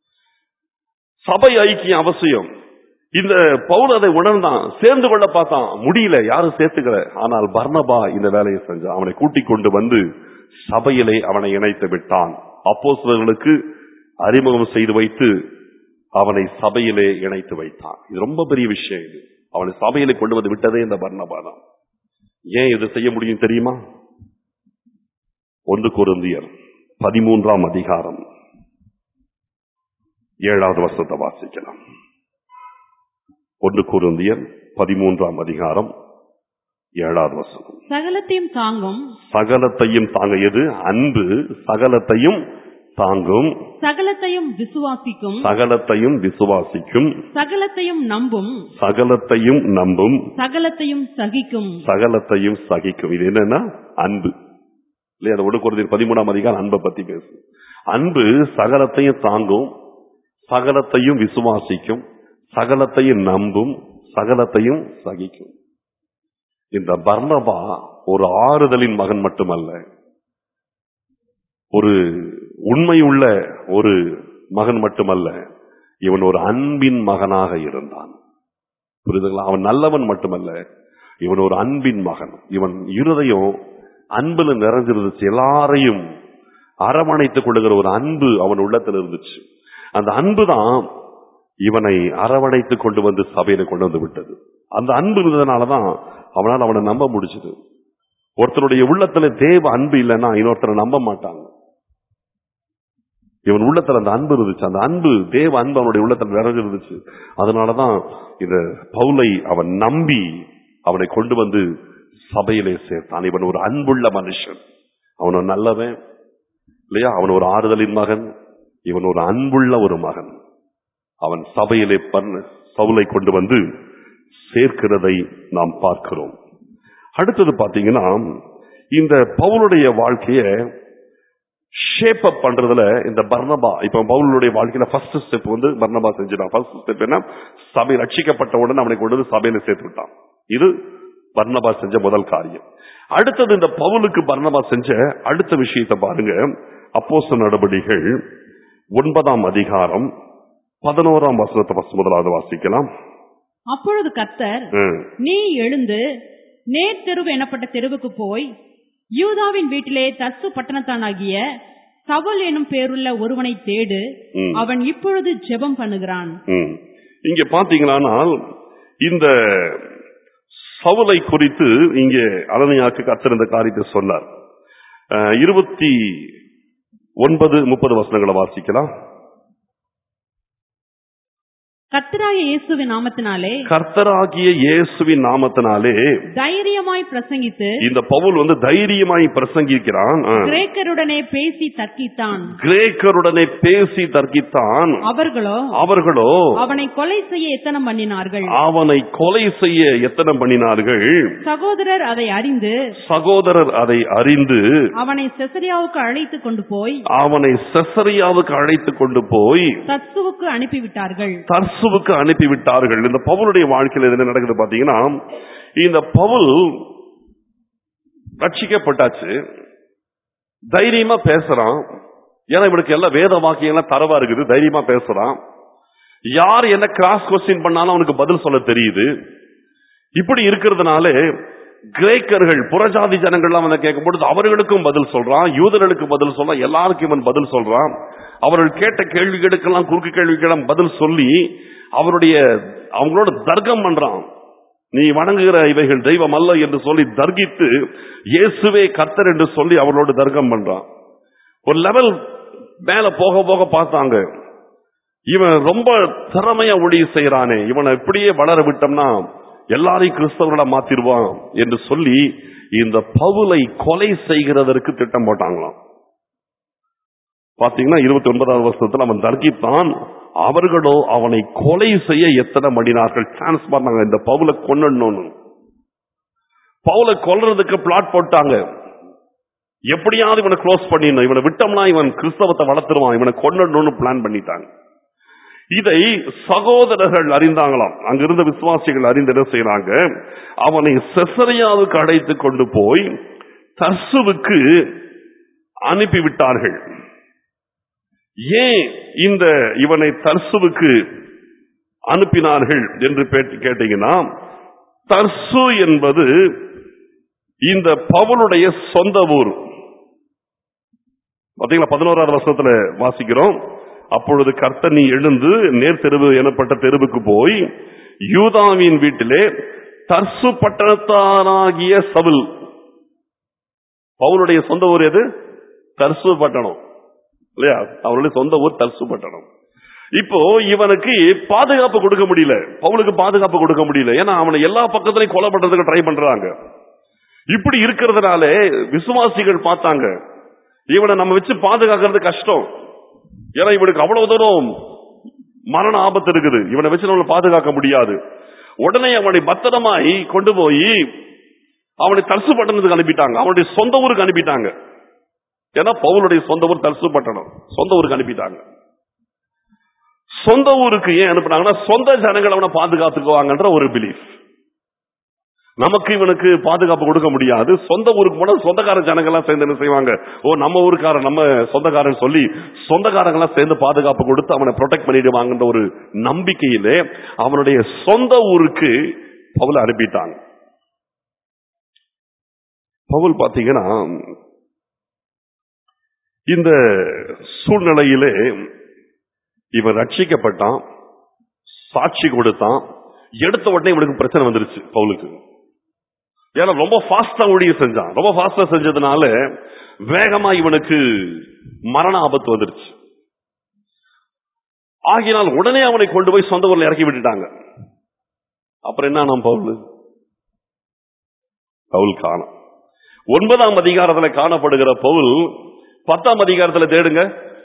சபை ஐக்கியம் அவசியம். இந்த பவுல் அதை உணர்ந்தான், சேர்ந்து கொள்ள பார்த்தான், முடியல, யாரும் சேர்த்துக்கல. ஆனால் பர்னபா இந்த வேலையை செஞ்சான். அவனை கூட்டிக் கொண்டு வந்து சபையிலே அவனை இணைத்து விட்டான். அப்போஸ்தலர்களுக்கு அறிமுகம் செய்து வைத்து அவனை சபையிலே இணைத்து வைத்தான். இது ரொம்ப பெரிய விஷயம். இது அவனை சபையிலே கொண்டு வந்து விட்டதே இந்த பர்னபா தான். ஏன் இது செய்ய முடியும் தெரியுமா? ஒன்று கொரிந்தியர் பதிமூன்றாம் அதிகாரம் ஏழாவது வசனத்தை வாசிக்கலாம். ஒன்று கொரிந்தியர் பதிமூன்றாம் அதிகாரம் ஏழாவது வசனம். சகலத்தையும் தாங்கும். சகலத்தையும் தாங்க. எது? அன்பு சகலத்தையும் தாங்கும், சகலத்தையும் விசுவாசிக்கும், சகலத்தையும் விசுவாசிக்கும், சகலத்தையும் நம்பும், சகலத்தையும் நம்பும், சகலத்தையும் சகிக்கும், சகலத்தையும் சகிக்கும். இது என்னன்னா அன்பு இல்லையா? ஒன்று கொரிந்தியர் பதிமூணாம் அதிகாரம் அன்பை பத்தி பேசும். அன்பு சகலத்தையும் தாங்கும், சகலத்தையும் விசுவாசிக்கும், சகலத்தையும் நம்பும், சகலத்தையும் சகிக்கும். இந்த பர்னபா ஒரு ஆறுதலின் மகன் மட்டுமல்ல, ஒரு உண்மையுள்ள ஒரு மகன் மட்டுமல்ல, இவன் ஒரு அன்பின் மகனாக இருந்தான். புரியுதுங்களா? அவன் நல்லவன் மட்டுமல்ல, இவன் ஒரு அன்பின் மகன். இவன் இருதயம் அன்புல நிறைஞ்சிருந்துச்சு. எல்லாரையும் அரவணைத்துக் கொள்ளுகிற ஒரு அன்பு அவன் உள்ளத்தில் இருந்துச்சு. அந்த அன்பு தான் இவனை அரவணைத்து கொண்டு வந்து சபையில கொண்டு வந்து விட்டது. அந்த அன்பு இருந்ததுனாலதான் அவனால் அவனை நம்ப முடிச்சது. ஒருத்தருடைய உள்ளத்துல தேவ அன்பு இல்லைன்னா இன்னொருத்தரை நம்ப மாட்டாங்க. இவன் உள்ளத்துல அந்த அன்பு இருந்துச்சு. அந்த அன்பு, தேவ அன்பு அவனுடைய உள்ளத்துல நிறைஞ்சிருந்துச்சு. அதனாலதான் இந்த பவுலை அவன் நம்பி அவனை கொண்டு வந்து சபையிலே சேர்த்தான். இவன் ஒரு அன்புள்ள மனுஷன், அவன் ஒரு நல்லவன் இல்லையா? அவன் ஒரு ஆறுதலின் மகன், இவன் ஒரு அன்புள்ள ஒரு மகன். அவன் சபையிலே பவுலை கொண்டு வந்து சேர்க்கிறதை நாம் பார்க்கிறோம். அடுத்தது பாத்தீங்கன்னா, இந்த பவுலுடைய வாழ்க்கைய ஷேப் அப் பண்றதுல இந்த பர்னபா, இப்ப பவுலுடைய வாழ்க்கையில ஃபர்ஸ்ட் ஸ்டெப் வந்து பர்னபா செஞ்சுட்டான். ஃபர்ஸ்ட் ஸ்டெப் என்ன? சபை ரட்சிக்கப்பட்ட உடனே அவனை கொண்டு வந்து சபையில சேர்த்து விட்டான். இது பர்னபா செஞ்ச முதல் காரியம். அடுத்தது இந்த பவுலுக்கு பர்னபா செஞ்ச அடுத்த விஷயத்தை பாருங்க. அப்போஸ்தலர் நடபடிகள் ஒன்பதாம் அதிகாரம் பதினோராம் வசனத்தை முதலாவது வாசிக்கலாம். அப்பொழுது கர்த்தர், நீ எழுந்து நேர் தெருவு எனப்பட்ட தெருவுக்கு போய் யூதாவின் வீட்டிலே தர்சு பட்டணத்தானாகிய சவுல் எனும் பேருள்ள ஒருவனை தேடு, அவன் இப்பொழுது ஜெபம் பண்ணுகிறான். இங்க பாத்தீங்கன்னா இந்த சவுலை குறித்து இங்கே அனனியாவுக்கு கர்த்தர் இந்த காரியத்தை சொன்னார். இருபத்தி ஒன்பது முப்பது வசனங்களை வாசிக்கலாம். கர்த்தராகிய இயேசுவின் நாமத்தினாலே கர்த்தராகிய இயேசுவின் நாமத்தினாலே தைரியமாய் பிரசங்கித்து, இந்த பவுல் வந்து தைரியமாய் பிரசங்கிக்கிறான். கிரேக்கருடனே பேசி தர்க்கித்தான் கிரேக்கருடனே பேசி தர்க்கித்தான் அவர்களோ அவர்களோ அவனை கொலை செய்ய எத்தனம் பண்ணினார்கள் அவனை கொலை செய்ய எத்தனம் பண்ணினார்கள் சகோதரர் அதை அறிந்து சகோதரர் அதை அறிந்து அவனை செசரியாவுக்கு அழைத்து கொண்டு போய் அவனை செசரியாவுக்கு அழைத்து கொண்டு போய் தர்சுவுக்கு அனுப்பிவிட்டார்கள் தர்சுவுக்கு அனுப்பிவிட்டார்கள். இந்த பவுலுடைய வாழ்க்கையில் என்ன நடக்குது பாத்தீங்கன்னா, இந்த பவுல் ரட்சிக்கப்பட்டாச்சு, தைரியமா பேசுறான். ஏன்னா இவனுக்கு எல்லாம் வேத வாக்கியெல்லாம் தரவா இருக்குது, தைரியமா பேசுறான். யார் என்ன கிராஸ் கொஸ்டின் பண்ணாலும் அவனுக்கு பதில் சொல்ல தெரியுது. இப்படி இருக்கிறதுனால கிரேக்கர்கள் புறஜாதி ஜனங்கள்லாம் வந்து கேட்கும் பொழுது அவர்களுக்கும் பதில் சொல்றான், யூதர்களுக்கு பதில் சொல்றான், எல்லாருக்கும் இவன் பதில் சொல்றான். அவர்கள் கேட்ட கேள்விகளுக்கெல்லாம் குறுக்கு கேள்விக்கெல்லாம் பதில் சொல்லி அவருடைய அவங்களோட தர்க்கம் பண்றான். நீ வணங்குகிற இவைகள் தெய்வம் அல்ல என்று சொல்லி தர்கித்து இயேசுவே கர்த்தர் என்று சொல்லி அவர்களோட தர்க்கம் பண்றான். ஒரு லெவல் மேல போக போக பார்த்தாங்க, இவன் ரொம்ப திறமையா ஊழியம் செய்யறானே, இவனை இப்படியே வளர விட்டோம்னா எல்லாரையும் கிறிஸ்தவர்களா மாத்திருவான் என்று சொல்லி இந்த பவுலை கொலை செய்கிறதற்கு திட்டம் போட்டாங்களாம். பாத்தீங்கன்னா இருபத்தி ஒன்பதாவது வருஷத்துல அவன் தர்கித்தான், அவர்களோ அவனை கொலை செய்ய எத்தனை மடினார்கள். சான்ஸ் பண்ணாங்க இந்த பவுலை கொல்லணும்னு. பவுலை கொல்றதுக்கு பிளாட் போட்டாங்க, எப்படியாவது இவனை க்ளோஸ் பண்ணிடணும், இவனை விட்டோம்னா இவன் கிறிஸ்தவத்தை வளர்த்துருவான், இவனை கொல்லணும்னு பிளான் பண்ணிட்டாங்க. இதை சகோதரர்கள் அறிந்தாங்களாம். அங்கிருந்த விசுவாசிகள் அறிந்து என்ன செய்யறாங்க, அவனை செசரியாவுக்கு அழைத்து கொண்டு போய் தர்சுவுக்கு அனுப்பிவிட்டார்கள். ஏன் இந்த இவனை தர்சுவுக்கு அனுப்பினார்கள் என்று கேட்டீங்கன்னா, தர்சு என்பது இந்த பவுலுடைய சொந்த ஊர். பாத்தீங்களா, பதினோராவது வருஷத்துல வாசிக்கிறோம், அப்பொழுது கர்த்தர் நீ எழுந்து நேர் தெருவு எனப்பட்ட தெருவுக்கு போய் யூதாவின் வீட்டிலே தர்சு பட்டணத்தானாகிய சவுல். பவுலுடைய சொந்த ஊர் எது? தர்சு பட்டணம் இல்லையா? அவருடைய சொந்த ஊர் தர்சு பட்டணம். இப்போ இவனுக்கு பாதுகாப்பு கொடுக்க முடியல, பவுலுக்கு பாதுகாப்பு கொடுக்க முடியல. ஏன்னா அவனை எல்லா பக்கத்திலையும் கொலை பண்றதுக்கு ட்ரை பண்றாங்க. இப்படி இருக்கிறதுனால விசுவாசிகள் பார்த்தாங்க, இவனை நம்ம வச்சு பாதுகாக்கிறது கஷ்டம். ஏன்னா இவனுக்கு அவ்வளவு தூரம் மரண ஆபத்து இருக்குது, இவனை வச்சு நம்மளை பாதுகாக்க முடியாது. உடனே அவனை பத்திரமாய் கொண்டு போய் அவனை தர்சு பட்டணத்துக்கு அனுப்பிட்டாங்க, அவனுடைய சொந்த ஊருக்கு அனுப்பிட்டாங்க. ஏன்னா பவுலுடைய சொந்த ஊர் தர்சு பட்டணம், சொந்த ஊருக்கு அனுப்பிட்டாங்க. சொந்த ஊருக்கு ஏன் அனுப்பினாங்கன்னா, சொந்த ஜனங்கள் அவனை பாதுகாத்துக்குவாங்கன்ற ஒரு பிலீஃப். நமக்கு இவனுக்கு பாதுகாப்பு கொடுக்க முடியாது, சொந்த ஊருக்கு போனா சொந்தக்கார ஜனங்கள்லாம் சேர்ந்து என்ன செய்வாங்க, ஓ நம்ம ஊருக்காரன் நம்ம சொந்தக்காரன் சொல்லி சொந்தக்காரங்களாம் சேர்ந்து பாதுகாப்பு கொடுத்து அவனை ப்ரொடெக்ட் பண்ணிடுவாங்கன்ற ஒரு நம்பிக்கையிலே அவனுடைய சொந்த ஊருக்கு பவுல் அனுப்பிட்டாங்க. பவுல் பாத்தீங்கன்னா இந்த சூழ்நிலையிலே இவன் ரட்சிக்கப்பட்டான், சாட்சி கொடுத்தான். எடுத்த உடனே இவனுக்கு பிரச்சனை வந்துருச்சு பவுலுக்கு. ஏன்னா ரொம்ப ஃபாஸ்டா ஊழியம் செஞ்சான், ரொம்ப ஃபாஸ்டா செஞ்சதுனால வேகமா இவனுக்கு மரண ஆபத்து வந்துருச்சு. ஆகினால் உடனே அவனை கொண்டு போய் சொந்த ஊர்ல இறக்கி விட்டுட்டாங்க. அப்புறம் என்ன நாம் பவுல் பவுல் காணோம். ஒன்பதாம் அதிகாரத்துல காணப்படுகிற பவுல் பத்தாம் அதிகாரத்துல தேடுங்க.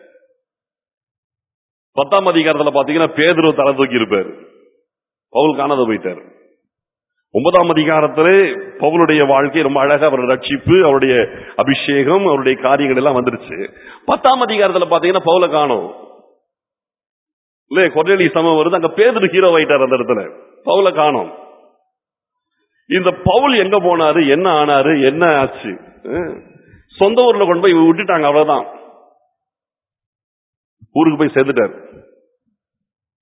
பத்தாம் அதிகாரத்துல பாத்தீங்கன்னா பேதுரு தலை தூக்கி இருப்பாரு, பவுல் காணாத போயிட்டாரு. ஒன்பதாம் அதிகாரத்திலே பவுலுடைய வாழ்க்கை ரொம்ப அழகா, அவருடைய ரட்சிப்பு, அவருடைய அபிஷேகம், அவருடைய காரியங்கள் எல்லாம் வந்துருச்சு. பத்தாம் அதிகாரத்துல பாத்தீங்கன்னா பவுல காணோம் இல்ல, கொர்நேலி சமம் வருது, அங்க பேதுரு ஹீரோ ஆயிட்டார் அந்த இடத்துல, பவுல காணோம். இந்த பவுல் எங்க போனாரு, என்ன ஆனாரு, என்ன ஆச்சு? சொந்த ஊர்ல கொண்டு போய் விட்டுட்டாங்க, அவ்வளவுதான். ஊருக்கு போய் சேர்ந்துட்டார்.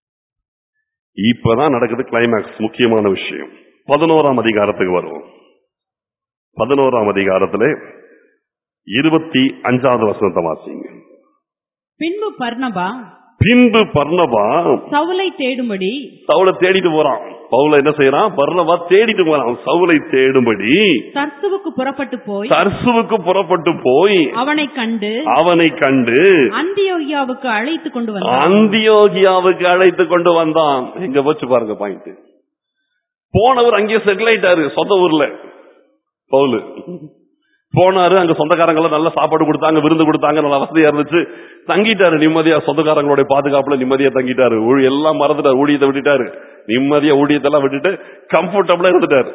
இப்பதான் நடக்குது கிளைமேக்ஸ், முக்கியமான விஷயம். பதினோராம் அதிகாரத்துக்கு வருவோம். பதினோராம் அதிகாரத்திலே இருபத்தி அஞ்சாவது வசனத்தை வாசிங்க. பின்பு பர்னபா பின்பு பர்னபா சவுலை தேடும்படி சவுலை தேடிட்டு போறான். பவுல என்ன செய்யறான்? பர்னபா தேடிட்டு போறான். சவுலை தேடும்படி தர்சுவுக்கு புறப்பட்டு போய் தர்சுவுக்கு புறப்பட்டு போய் அவனை கண்டு அவனை கண்டு அந்தியோகியாவுக்கு அழைத்து கொண்டு வந்தான். அந்தியோகியாவுக்கு அழைத்து கொண்டு வந்தான். எங்க போச்சு பாருங்க பாயிண்ட். போனவர் அங்கேயே செட்டில் ஆயிட்டாரு சொந்த ஊர்ல. பவுல் போனாரு, அங்க சொந்தக்காரங்கள நல்ல சாப்பாடு கொடுத்தாங்க, விருந்து கொடுத்தாங்க, நல்ல வசதியா இருந்துச்சு, தங்கிட்டாரு நிம்மதியா. சொந்தக்காரங்களுடைய பாதுகாப்புல நிம்மதியா தங்கிட்டாரு. எல்லாம் மறந்துட்டாரு, ஊழியத்தை விட்டுட்டாரு, நிம்மதியா ஊழியத்தெல்லாம் விட்டுட்டு கம்ஃபர்டபுளா இருந்துட்டாரு.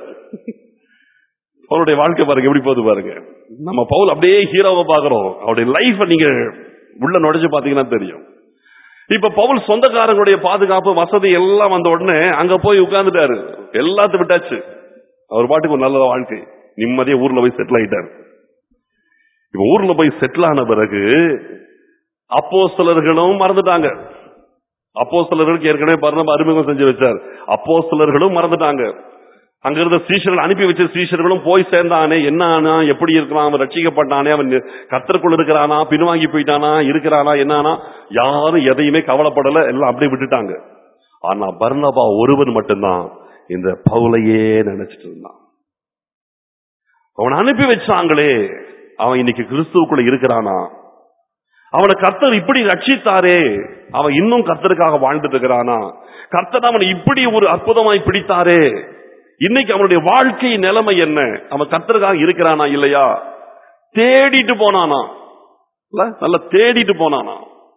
அவருடைய வாழ்க்கை பாருங்க எப்படி போகுது பாருங்க. நம்ம பவுல் அப்படியே ஹீரோவை பாக்குறோம். அவருடைய லைஃப் நீங்க உள்ள நுழைஞ்சு பாத்தீங்கன்னா தெரியும். இப்ப பவுல் சொந்தக்காரங்களுடைய பாதுகாப்பு வசதி எல்லாம் வந்த உடனே அங்க போய் உட்கார்ந்துட்டாரு. எல்லாத்தையும் விட்டாச்சு. அவர் பாட்டுக்கு ஒரு நல்ல வாழ்க்கை, நிம்மதியா ஊர்ல போய் செட்டில் ஆயிட்டாரு. இப்ப ஊர்ல போய் செட்டில் ஆன பிறகு அப்போஸ்தலர்களும் மறந்துட்டாங்க. அப்போஸ்தலர்களுக்கு ஏற்கனவே பர்னபா அறிமுகம் செஞ்சு வச்சார். அப்போஸ்தலர்களும் மறந்துட்டாங்க. அங்க இருந்த சீஷர்கள் அனுப்பி வச்ச சீஷர்களும் போய் சேர்ந்தானே, என்ன ஆனா, எப்படி இருக்கிறான், அவன் ரட்சிக்கப்பட்டானே, அவன் கர்த்தருக்குள் இருக்கிறானா, பின்வாங்கி போயிட்டானா, இருக்கிறானா, என்னானா, யாரும் எதையுமே கவலைப்படல, எல்லாம் அப்படியே விட்டுட்டாங்க. ஆனா பர்னபா ஒருவன் மட்டும்தான் இந்த பவுலையே நினைச்சிட்டு இருந்தான். அவன் அனுப்பி வச்சாங்களே, அவன் இன்னைக்கு கிறிஸ்துவுக்குள்ள இருக்கிறானா, அவனை கர்த்தர் இப்படி ரட்சித்தாரே, அவன் இன்னும் கர்த்தருக்காக வாழ்ந்துட்டு இருக்கிறானா, கர்த்தர் அவனை இப்படி ஒரு அற்புதமாய் பிடித்தாரே, இன்னைக்கு அவனுடைய வாழ்க்கை நிலைமை என்ன, அவன் கர்த்தருக்காக இருக்கிறானா இல்லையா, தேடிட்டு போனானா, நல்ல தேடிட்டு போனானா.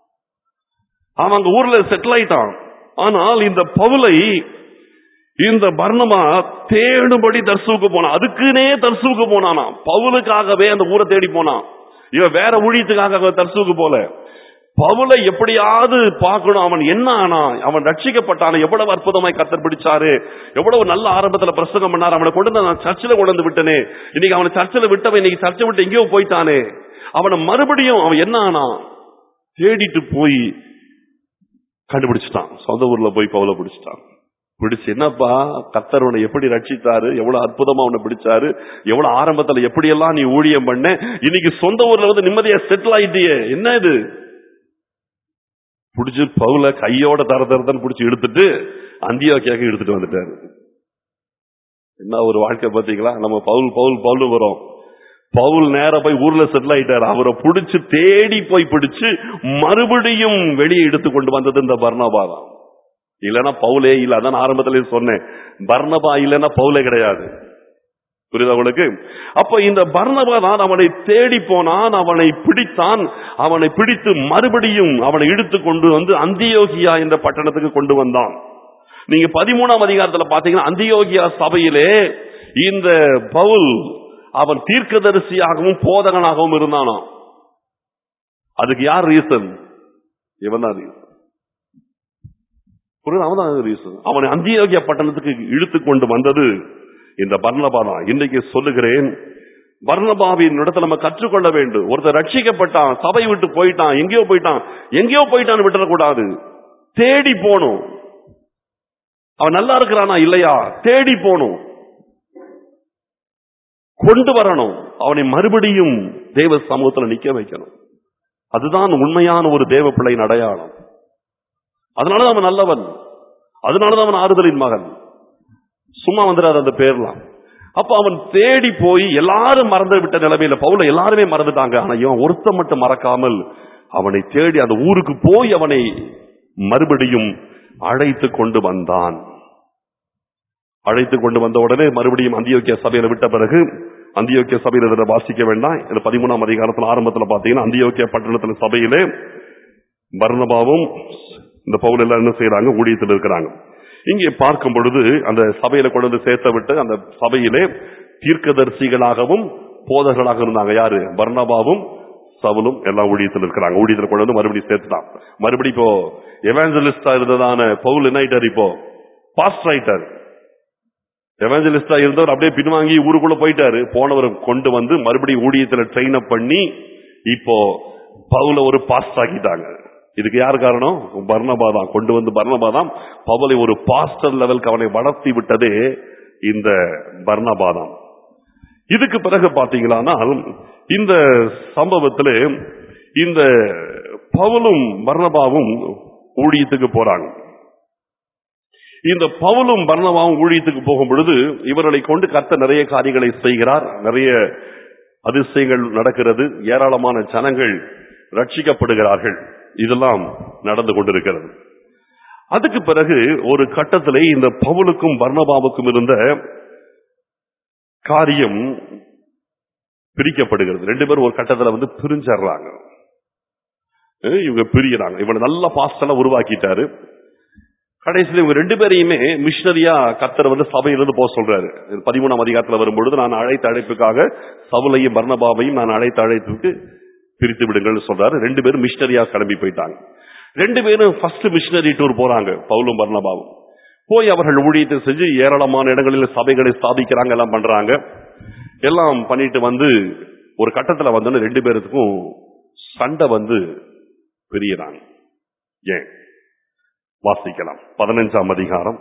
அவன் அங்க ஊர்ல செட்டில் ஆயிட்டான். ஆனால் இந்த பவுலை இந்த பர்னபா தேடும்படி தர்சுவுக்கு போனான். அதுக்குனே தர்சுவுக்கு போனானா, பவுலுக்காகவே அந்த ஊரை தேடி போனான். இவன் வேற ஊழியத்துக்காக தர்சுவுக்கு போல, பவுலை எப்படியாவது பார்க்கணும், அவன் என்ன ஆனா, அவன் ரட்சிக்கப்பட்டான, எவ்வளவு அற்புதமாய் கர்த்தர் பிடிச்சாரு, எவ்வளவு நல்ல ஆரம்பத்துல பிரசங்கம் பண்ணாரு, அவனை கொண்டு நான் சர்ச்சில் கொண்டு வந்து விட்டனே, இன்னைக்கு அவனை சர்ச்சில் விட்டவன் இன்னைக்கு சர்ச்சை விட்டு எங்கேயோ போயிட்டானே, அவனை மறுபடியும் அவன் என்ன ஆனா தேடிட்டு போய் கண்டுபிடிச்சிட்டான். சொந்த ஊர்ல போய் பவுலை பிடிச்சிட்டான். பிடிச்சு என்னப்பா கர்த்தர் உன்னை எப்படி ரட்சித்தாரு, எவ்வளவு அற்புதமா உன்னை பிடிச்சாரு, எவ்வளவு ஆரம்பத்துல எப்படி எல்லாம் நீ ஊழியம் பண்ண, இன்னைக்கு சொந்த ஊர்ல வந்து நிம்மதியா செட்டில் ஆயிட்டியே, என்ன இது? பிடிச்சு பவுல கையோட தர தரதான் பிடிச்சு எடுத்துட்டு அந்தியோகியாவுக்கு எடுத்துட்டு வந்துட்டாரு. என்ன ஒரு வாழ்க்கை பாத்தீங்களா? நம்ம பவுல் பவுல் பவுல் வரோம். பவுல் நேர போய் ஊர்ல செட்டில் ஆயிட்டாரு. அவரை பிடிச்சு தேடி போய் பிடிச்சு மறுபடியும் வெளியே எடுத்து கொண்டு வந்தது இந்த பர்னபா தான். இல்லன்னா பவுலே இல்ல. அதான் ஆரம்பத்திலே சொன்னேன், பர்னபா இல்லன்னா பவுலே கிடையாது. புரியுதா உங்களுக்கு? அப்ப இந்த பர்னபா தான் அவனை தேடி போனான், அவனை பிடித்தான், அவனை பிடித்து மறுபடியும் அவனை இழுத்து கொண்டு வந்து அந்தியோகியா என்ற பட்டணத்துக்கு கொண்டு வந்தான். நீங்க பதிமூணாம் அதிகாரத்துல பாத்தீங்கன்னா அந்தியோகியா சபையிலே இந்த பவுல் அவன் தீர்க்கதரிசியாகவும் போதகனாகவும் இருந்தானா. அதுக்கு யார் ரீசன்? இவன் தான் ரீசன். அவன் ரீசன். அவனை அந்தியோகியா பட்டணத்துக்கு இழுத்து கொண்டு வந்தது இந்த பர்னபா தான். இன்றைக்கு சொல்லுகிறேன், பர்னபாவின் இடத்துல நம்ம கற்றுக்கொள்ள வேண்டும். ஒருத்தர் ரட்சிக்கப்பட்டான், சபை விட்டு போயிட்டான், எங்கேயோ போயிட்டான், எங்கேயோ போயிட்டான்னு விட்டுறக்கூடாது, தேடி போகணும். அவன் நல்லா இருக்கிறானா இல்லையா தேடி போகணும், கொண்டு வரணும், அவனை மறுபடியும் தேவ சமூகத்தில் நிக்க வைக்கணும். அதுதான் உண்மையான ஒரு தேவ பிள்ளையின் அடையாளம். அதனாலதான் அவன் நல்லவன், அதனாலதான் அவன் ஆறுதலின் மகன். சும்மா வந்துடாது அந்த பேர்லாம். அப்ப அவன் தேடி போய் எல்லாரும் மறந்து விட்ட நிலைமையில பவுல எல்லாருமே மறந்துட்டாங்க. ஆனா இவன் ஒருத்த மட்டும் மறக்காமல் அவனை தேடி அந்த ஊருக்கு போய் அவனை மறுபடியும் அழைத்து கொண்டு வந்தான். அழைத்து கொண்டு வந்த உடனே மறுபடியும் அந்தியோக்கிய சபையில விட்ட பிறகு, அந்தியோக்கிய சபையில இதை வாசிக்க வேண்டாம், இந்த பதிமூணாம் அதிகாரத்தில் ஆரம்பத்தில் பாத்தீங்கன்னா அந்தியோக்கிய பட்டணத்தின் சபையிலே பர்னபாவும் இந்த பவுல் எல்லாம் என்ன செய்யறாங்க, ஊழியத்தில் இருக்கிறாங்க. இங்கே பார்க்கும் பொழுது அந்த சபையில கொண்டு வந்து சேர்த்த விட்டு அந்த சபையிலே தீர்க்கதரிசிகளாகவும் போதகர்களாக இருந்தாங்க. யாரு? பர்னபாவும் சவுலும் எல்லாம் ஊழியத்தில் இருக்கிறாங்க. ஊழியத்தில் கொண்டு வந்து மறுபடியும் சேர்த்துட்டான். மறுபடியும் இப்போ எவாஞ்சலிஸ்டா இருந்ததான பவுல் என்ன ஆயிட்டார், இப்போ பாஸ்டர் ஆயிட்டார். எவாஞ்சலிஸ்டா இருந்தவர் அப்படியே பின்வாங்கி ஊருக்குள்ள போயிட்டாரு. போனவரை கொண்டு வந்து மறுபடியும் ஊழியத்தில் ட்ரெயின் அப் பண்ணி இப்போ பவுல ஒரு பாஸ்டர் ஆக்கிட்டாங்க. இதுக்கு யார் காரணம்? பர்னபா தான். கொண்டு வந்து பர்னபா தான் பவுலை ஒரு பாஸ்டர் லெவலுக்கு அவனை வளர்த்தி விட்டதே இந்த பர்னபா தான். இதுக்கு பிறகு பாத்தீங்கன்னா இந்த சம்பவத்திலே இந்த பவுலும் பர்னபாவும் ஊழியத்துக்கு போறாங்க. இந்த பவுலும் பர்னபாவும் ஊழியத்துக்கு போகும் பொழுது இவர்களை கொண்டு கர்த்தர் நிறைய காரியங்களை செய்கிறார். நிறைய அதிசயங்கள் நடக்கிறது. ஏராளமான ஜனங்கள் ரட்சிக்கப்படுகிறார்கள். இதெல்லாம் நடந்து கொண்டிருக்கிறது. அதுக்கு பிறகு ஒரு கட்டத்திலே இந்த பவுலுக்கும் பர்னபாவுக்கும் இருந்த காரியம் பிரிக்கப்படுகிறது. ரெண்டு பேரும் ஒரு கட்டத்துல வந்து பிரிஞ்சிடறாங்க. இவங்க பிரிகிறாங்க. இவனை நல்ல பாஸ்டெல்லாம் உருவாக்கிட்டாரு. கடைசியில் இவங்க ரெண்டு பேரையுமே மிஷனரியா கர்த்தர் வந்து சபையிலிருந்து போக சொல்றாரு. பதிமூணாம் அதிகாரத்தில் வரும்பொழுது நான் அழைத்த அழைப்புக்காக சவுலையும் பர்னபாவையும் நான் அழைத்த அழைப்புக்கு பிரித்து விடுங்கள் சொல்றாரு. ரெண்டு பேரும் மிஷனரியா கிளம்பி போயிட்டாங்க. ரெண்டு பேரும் ஃபர்ஸ்ட் மிஷனரி டூர் போறாங்க. பவுலும் பர்னபாவும் போய் அவர்கள் ஊழியத்தை செஞ்சு ஏராளமான இடங்களில் சபைகளை ஸ்தாபிக்கிறாங்க, எல்லாம் பண்றாங்க. எல்லாம் பண்ணிட்டு வந்து ஒரு கட்டத்துல வந்து ரெண்டு பேருக்கும் சண்டை வந்து பிரியறாங்க. ஏன் வாசிக்கலாம். பதினஞ்சாம் அதிகாரம்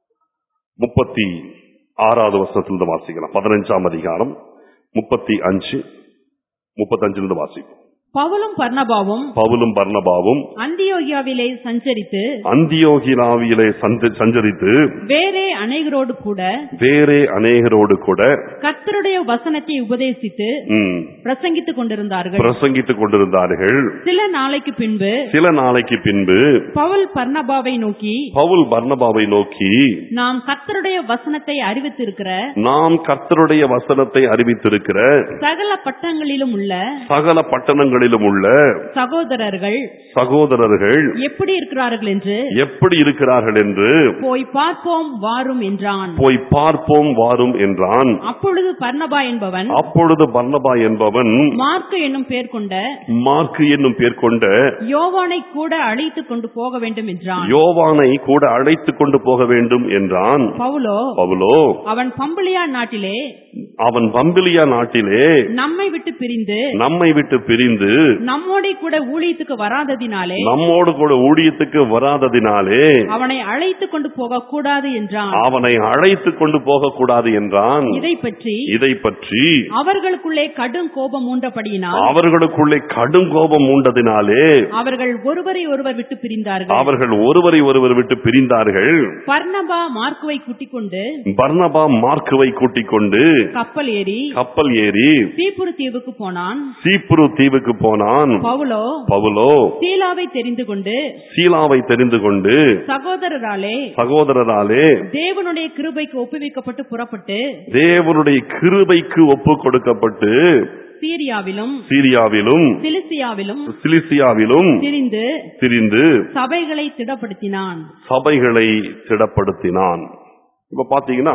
முப்பத்தி ஆறாவது வருஷத்திலிருந்து வாசிக்கலாம். பதினஞ்சாம் அதிகாரம் முப்பத்தி அஞ்சு முப்பத்தஞ்சிலிருந்து வாசிக்கும். பவுலும் பர்னபாவும் பவுலும் பர்னபாவும் அந்தியோகியாவிலே சஞ்சரித்து அந்தியோகியாவிலே சஞ்சரித்து வேறே அநேகரோடு கூட வேறே அநேகரோடு கூட கர்த்தருடைய வசனத்தை உபதேசித்து பிரசங்கித்துக் கொண்டிருந்தார்கள் பிரசங்கித்துக் கொண்டிருந்தார்கள். சில நாளைக்கு பின்பு சில நாளைக்கு பின்பு பவுல் பர்னபாவை நோக்கி பவுல் பர்னபாவை நோக்கி நாம் கர்த்தருடைய வசனத்தை அறிவித்திருக்கிற நாம் கர்த்தருடைய வசனத்தை அறிவித்திருக்கிற சகல பட்டணங்களிலும் உள்ள சகல பட்டணங்கள் உள்ள சகோதரர்கள் சகோதரர்கள் எப்படி இருக்கிறார்கள் என்று எப்படி இருக்கிறார்கள் என்று போய் பார்ப்போம் வாரும் என்றான். போய் பார்ப்போம் வாரும் என்றான். அப்பொழுது பர்னபா என்பவன் அப்பொழுது பர்னபா என்பவன் மார்க்கு என்னும் பேர் கொண்ட மார்க்கு என்னும் பேர் கொண்ட யோவானை கூட அழைத்துக் கொண்டு போக வேண்டும் என்றான். யோவானை கூட அழைத்துக் கொண்டு போக வேண்டும் என்றான். பவுலோ பவுலோ அவன் பம்பிலியா நாட்டிலே அவன் பம்பிலியா நாட்டிலே நம்மை விட்டு பிரிந்து நம்மை விட்டு பிரிந்து நம்மோடு கூட ஊழியத்துக்கு வராததினாலே நம்மோடு கூட ஊழியத்துக்கு வராததினாலே அவனை அழைத்துக் கொண்டு போக கூடாது என்றான். அவனை அழைத்துக் கொண்டு போக கூடாது என்றான். இதை பற்றி இதை பற்றி அவர்களுக்குள்ளே கடும் கோபம் மூண்டபடியினால் அவர்களுக்குள்ளே கடும் கோபம் மூண்டதினாலே அவர்கள் ஒருவரை ஒருவர் விட்டு பிரிந்தார்கள். அவர்கள் ஒருவரை ஒருவர் விட்டு பிரிந்தார்கள். பர்னபா மார்க்குவை கூட்டிக் கொண்டு பர்னபா மார்க்குவை கூட்டிக் கொண்டு கப்பல் ஏறி கப்பல் ஏறி சீப்புரு தீவுக்கு போனான். சீப்புரு தீவுக்கு போனான். பவுலோ பவுலோ சீலாவை தெரிந்து கொண்டு சீலாவை தெரிந்து கொண்டு சகோதரராலே சகோதரராலே தேவனுடைய கிருபைக்கு ஒப்புவிக்கப்பட்டு புறப்பட்டு தேவனுடைய கிருபைக்கு ஒப்பு கொடுக்கப்பட்டு சீரியாவிலும் சீரியாவிலும் சிலிசியாவிலும் சிலிசியாவிலும் திரிந்து திரிந்து சபைகளை திடப்படுத்தினான் சபைகளை திடப்படுத்தினான். இப்ப பாத்தீங்கன்னா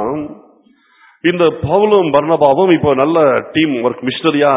இந்த பவுலும் பர்னபாவும் இப்ப நல்ல டீம் ஒர்க் மிஷனரியா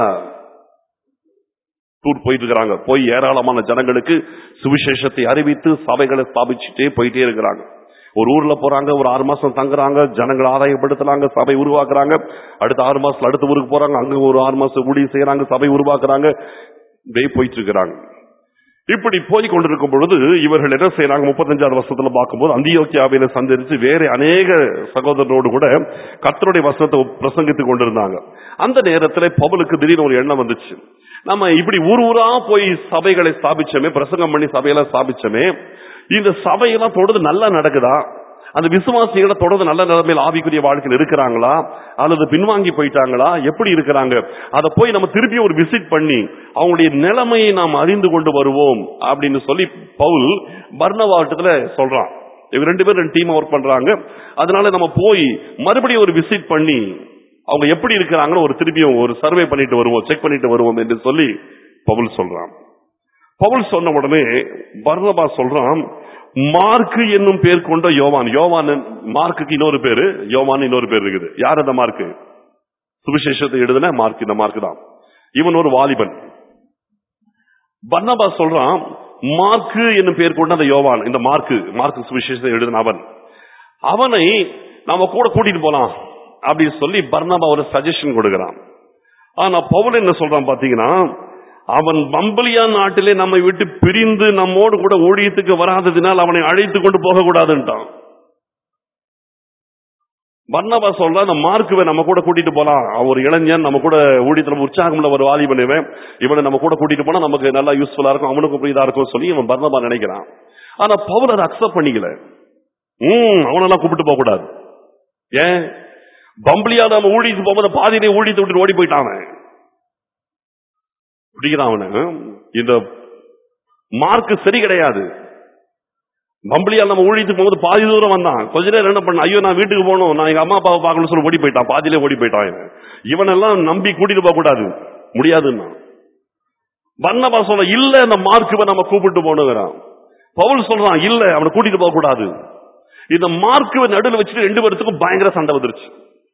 டூர் போயிட்டு இருக்கிறாங்க. போய் ஏராளமான ஜனங்களுக்கு சுவிசேஷத்தை அறிவித்து சபைகளை ஸ்தாபிச்சுட்டே போயிட்டே இருக்கிறாங்க. ஒரு ஊர்ல போறாங்க, ஒரு ஆறு மாசம் தங்குறாங்க, ஜனங்களை ஆதாயப்படுத்துறாங்க, சபை உருவாக்குறாங்க. அடுத்த ஆறு மாசத்துல அடுத்த ஊருக்கு போறாங்க, அங்க ஒரு ஆறு மாசம் ஊழியம் செய்யறாங்க, சபை உருவாக்குறாங்க. இதே போயிட்டு இருக்கிறாங்க. இப்படி போய் கொண்டிருக்கும் பொழுது இவர்கள் என்ன செய்யறாங்க? முப்பத்தஞ்சாவது வருஷத்துல பார்க்கும்போது அந்தியோக்கியாவில சஞ்சரித்து வேற அநேக சகோதரரோடு கூட கர்த்தருடைய வசனத்தை பிரசங்கித்துக் கொண்டிருந்தாங்க. அந்த நேரத்தில் பவுலுக்கு திடீர்னு ஒரு எண்ணம் வந்துச்சு. நம்ம இப்படி ஊர் ஊரா போய் சபைகளை ஸ்தாபிச்சோமே, பிரசங்கம் பண்ணி சபையெல்லாம் ஸ்தாபிச்சோமே, இந்த சபையெல்லாம் தொடர்ந்து நல்லா நடக்குதா? அந்த விசுவாசிகளை தொடர்ந்து நல்ல நிலைமையில் ஆவிக்குரிய வாழ்க்கையில் இருக்கிறாங்களா அல்லது பின்வாங்கி போயிட்டாங்களா, எப்படி இருக்கிறாங்க? அதை போய் நம்ம திருப்பி ஒரு விசிட் பண்ணி அவங்களுடைய நிலைமையை நாம் அறிந்து கொண்டு வருவோம் அப்படின்னு சொல்லி பவுல் பர்னபாவட்டத்துல சொல்றான். இவங்க ரெண்டு பேரும் ரெண்டு டீம் ஒர்க் பண்றாங்க. அதனால நம்ம போய் மறுபடியும் ஒரு விசிட் பண்ணி அவங்க எப்படி இருக்கிறாங்கன்னு ஒரு திருப்பியும் ஒரு சர்வே பண்ணிட்டு வருவோம், செக் பண்ணிட்டு வருவோம் என்று சொல்லி பவுல் சொல்றான். பவுல் சொன்ன உடனே பர்னபா சொல்றான், மார்க்கு என்னும் பேர் கொண்ட யோவான். யோவான் மார்க்குக்கு இன்னொரு பேரு, யோவான் இன்னொரு பேர் இருக்குது. யார் அந்த மார்க்கு? சுவிசேஷத்தை எழுதின மார்க். இந்த மார்க் தான். இவன் ஒரு வாலிபன். பர்னபா சொல்றான், மார்க்கு என்னும் பேர் கொண்ட அந்த யோவான், இந்த மார்க்கு மார்க்கு சுவிசேஷத்தை எழுதின அவன், அவனை நாம கூட கூட்டிட்டு போலாம் அப்படின்னு சொல்லி பர்னபா ஒரு சஜஷன் கொடுக்கிறான். ஆனா பவுல் என்ன சொல்றான் பாத்தீங்கன்னா, அவன் பம்பலியா நாட்டிலே நம்மை விட்டு பிரிந்து நம்மோடு கூட ஊழியத்துக்கு வராததினால் அவனை அழைத்து கொண்டு போக கூடாதுன்ட்டான். பர்னபா சொல்ற அந்த மார்க்குவை நம்ம கூட கூட்டிட்டு போலாம், ஒரு இளைஞன் நம்ம கூட ஊழியத்துல உற்சாகம்ல ஒரு வாலிபன், இவனை நம்ம கூட கூட்டிட்டு போனா நமக்கு நல்லா யூஸ்ஃபுல்லா இருக்கும், அவனுக்கும் இதா இருக்கும் சொல்லி இவன் பர்னபா நினைக்கிறான். ஆனா பவுல் அதை அக்செப்ட் பண்ணிக்கல. உம் அவனெல்லாம் கூப்பிட்டு போக கூடாது. ஏன்? பம்பளியா நம்ம ஊழியத்துக்கு போகும்போது பாதியிலே ஊழியத்தை விட்டு ஓடி போயிட்டான். பிடிக்கிறான் அவனு. இந்த மார்க்கு சரி கிடையாது. பம்பளியால் நம்ம ஊழியத்துக்கு போகும்போது பாதி தூரம் வந்தான், கொஞ்ச நேரம் என்ன பண்ண, ஐயோ நான் வீட்டுக்கு போகணும், நான் எங்க அம்மா அப்பாவை பார்க்கணும்னு சொல்லி ஓடி போயிட்டான், பாதியிலே ஓடி போயிட்டான். இவனெல்லாம் நம்பி கூட்டிட்டு போக கூடாது, முடியாதுன்னா. பர்னபா சொல்ல இல்ல, அந்த மார்க்குவை நம்ம கூப்பிட்டு போனுங்கிறான். பவுல் சொல்றான் இல்ல, அவனை கூட்டிட்டு போக கூடாது. இந்த மார்க்குவை நடுவில் வச்சுட்டு ரெண்டு பேருக்கும் பயங்கர சண்டை வந்துருச்சு.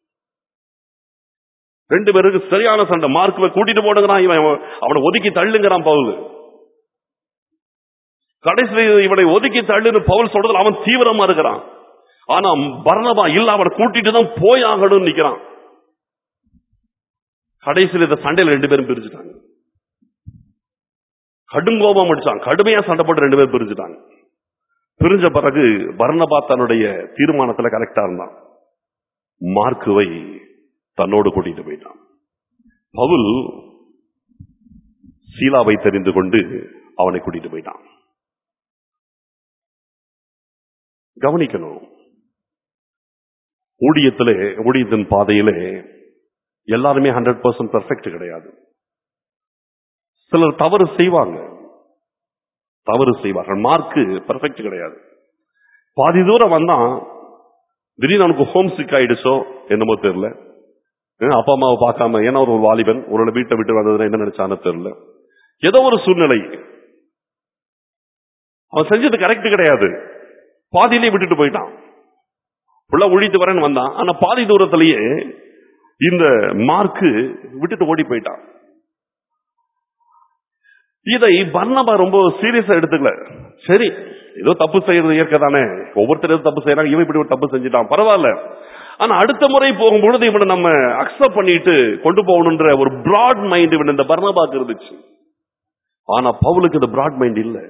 ரெண்டு பேருக்கு சரியான சண்டை. மார்க்குவை கூட்டிட்டு போனுங்கிறான், இவன் அவனை ஒதுக்கி தள்ளுங்கிறான் பவுல். கடைசியில் இவனை ஒதுக்கி தள்ளுன்னு பவுல் சொல்றது அவன் தீவிரமா இருக்கிறான். ஆனா பர்னபா இல்ல, அவனை கூட்டிட்டு தான் போய் ஆகணும்னு நிக்கிறான். கடைசியில் இந்த சண்டையில் ரெண்டு பேரும் பிரிச்சுட்டாங்க. கடுங்கோபம் அடிச்சான், கடுமையா சண்டை போட்டு ரெண்டு பேரும் பிரிச்சுட்டாங்க. பிரிஞ்ச பிறகு பர்னபா தன்னுடைய தீர்மானத்துல கரெக்டா இருந்தான். மார்க்குவை தன்னோடு கூட்டிட்டு போயிட்டான். பவுல் சீலாவை தெரிந்து கொண்டு அவனை கூட்டிட்டு போயிட்டான். கவனிக்கணும், ஊழியத்திலே ஊழியத்தின் பாதையிலே எல்லாருமே ஹண்ட்ரட் பர்சன்ட் பெர்ஃபெக்ட் கிடையாது. சிலர் தவறு செய்வாங்க, தவறு செய்வார்கள். மார்க்கு பெர்ஃபெக்ட் கிடையாது. பாதி தூரம் வந்தான், திடீர்னு அவனுக்கு ஹோம் சிக் ஆயிடுச்சோ என்னமோ தெரியல, அப்பா அம்மாவை பார்க்காம, ஏன்னா ஒரு வாலிபன் ஒரு வீட்டை விட்டு வந்ததுன்னா என்ன நினைச்சான்னு தெரியல, ஏதோ ஒரு சூழ்நிலை. அவன் செஞ்சது கரெக்ட் கிடையாது, பாதியிலே விட்டுட்டு போயிட்டான். புள்ள ஒழித்து வரேன்னு வந்தான், ஆனா பாதி தூரத்திலேயே இந்த மார்க்கு விட்டுட்டு ஓடி போயிட்டான். இதை பர்னபா ரொம்ப சீரியஸா எடுத்துக்கல. சரி, ஏதோ தப்பு செய்யறது இயற்கை தானே, ஒவ்வொருத்தரும் தப்பு செய்யறாங்க, இவன் இப்படி ஒரு தப்பு செஞ்சுட்டான், பரவாயில்ல. ஆனா அடுத்த முறை போகும்பொழுது இவனை நம்ம அக்செப்ட் பண்ணிட்டு கொண்டு போகணுன்ற ஒரு பிராட் மைண்ட் இவன் இந்த பர்னபாக்கு இருந்துச்சு. ஆனா பவுலுக்கு இந்த பிராட் மைண்ட் இல்ல.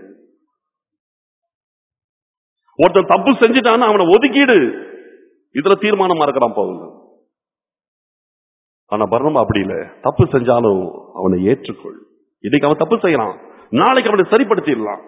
ஒருத்தன் தப்பு செஞ்சுட்டான்னு அவனை ஒதுக்கீடு, இதுல தீர்மானமா இருக்கிறான் பவுல். ஆனா பர்னபா அப்படி இல்ல, தப்பு செஞ்சாலும் அவனை ஏற்றுக்கொள். இன்னைக்கு அவன் தப்பு செய்யறான், நாளைக்கு அவனை சரிப்படுத்திடலாம்.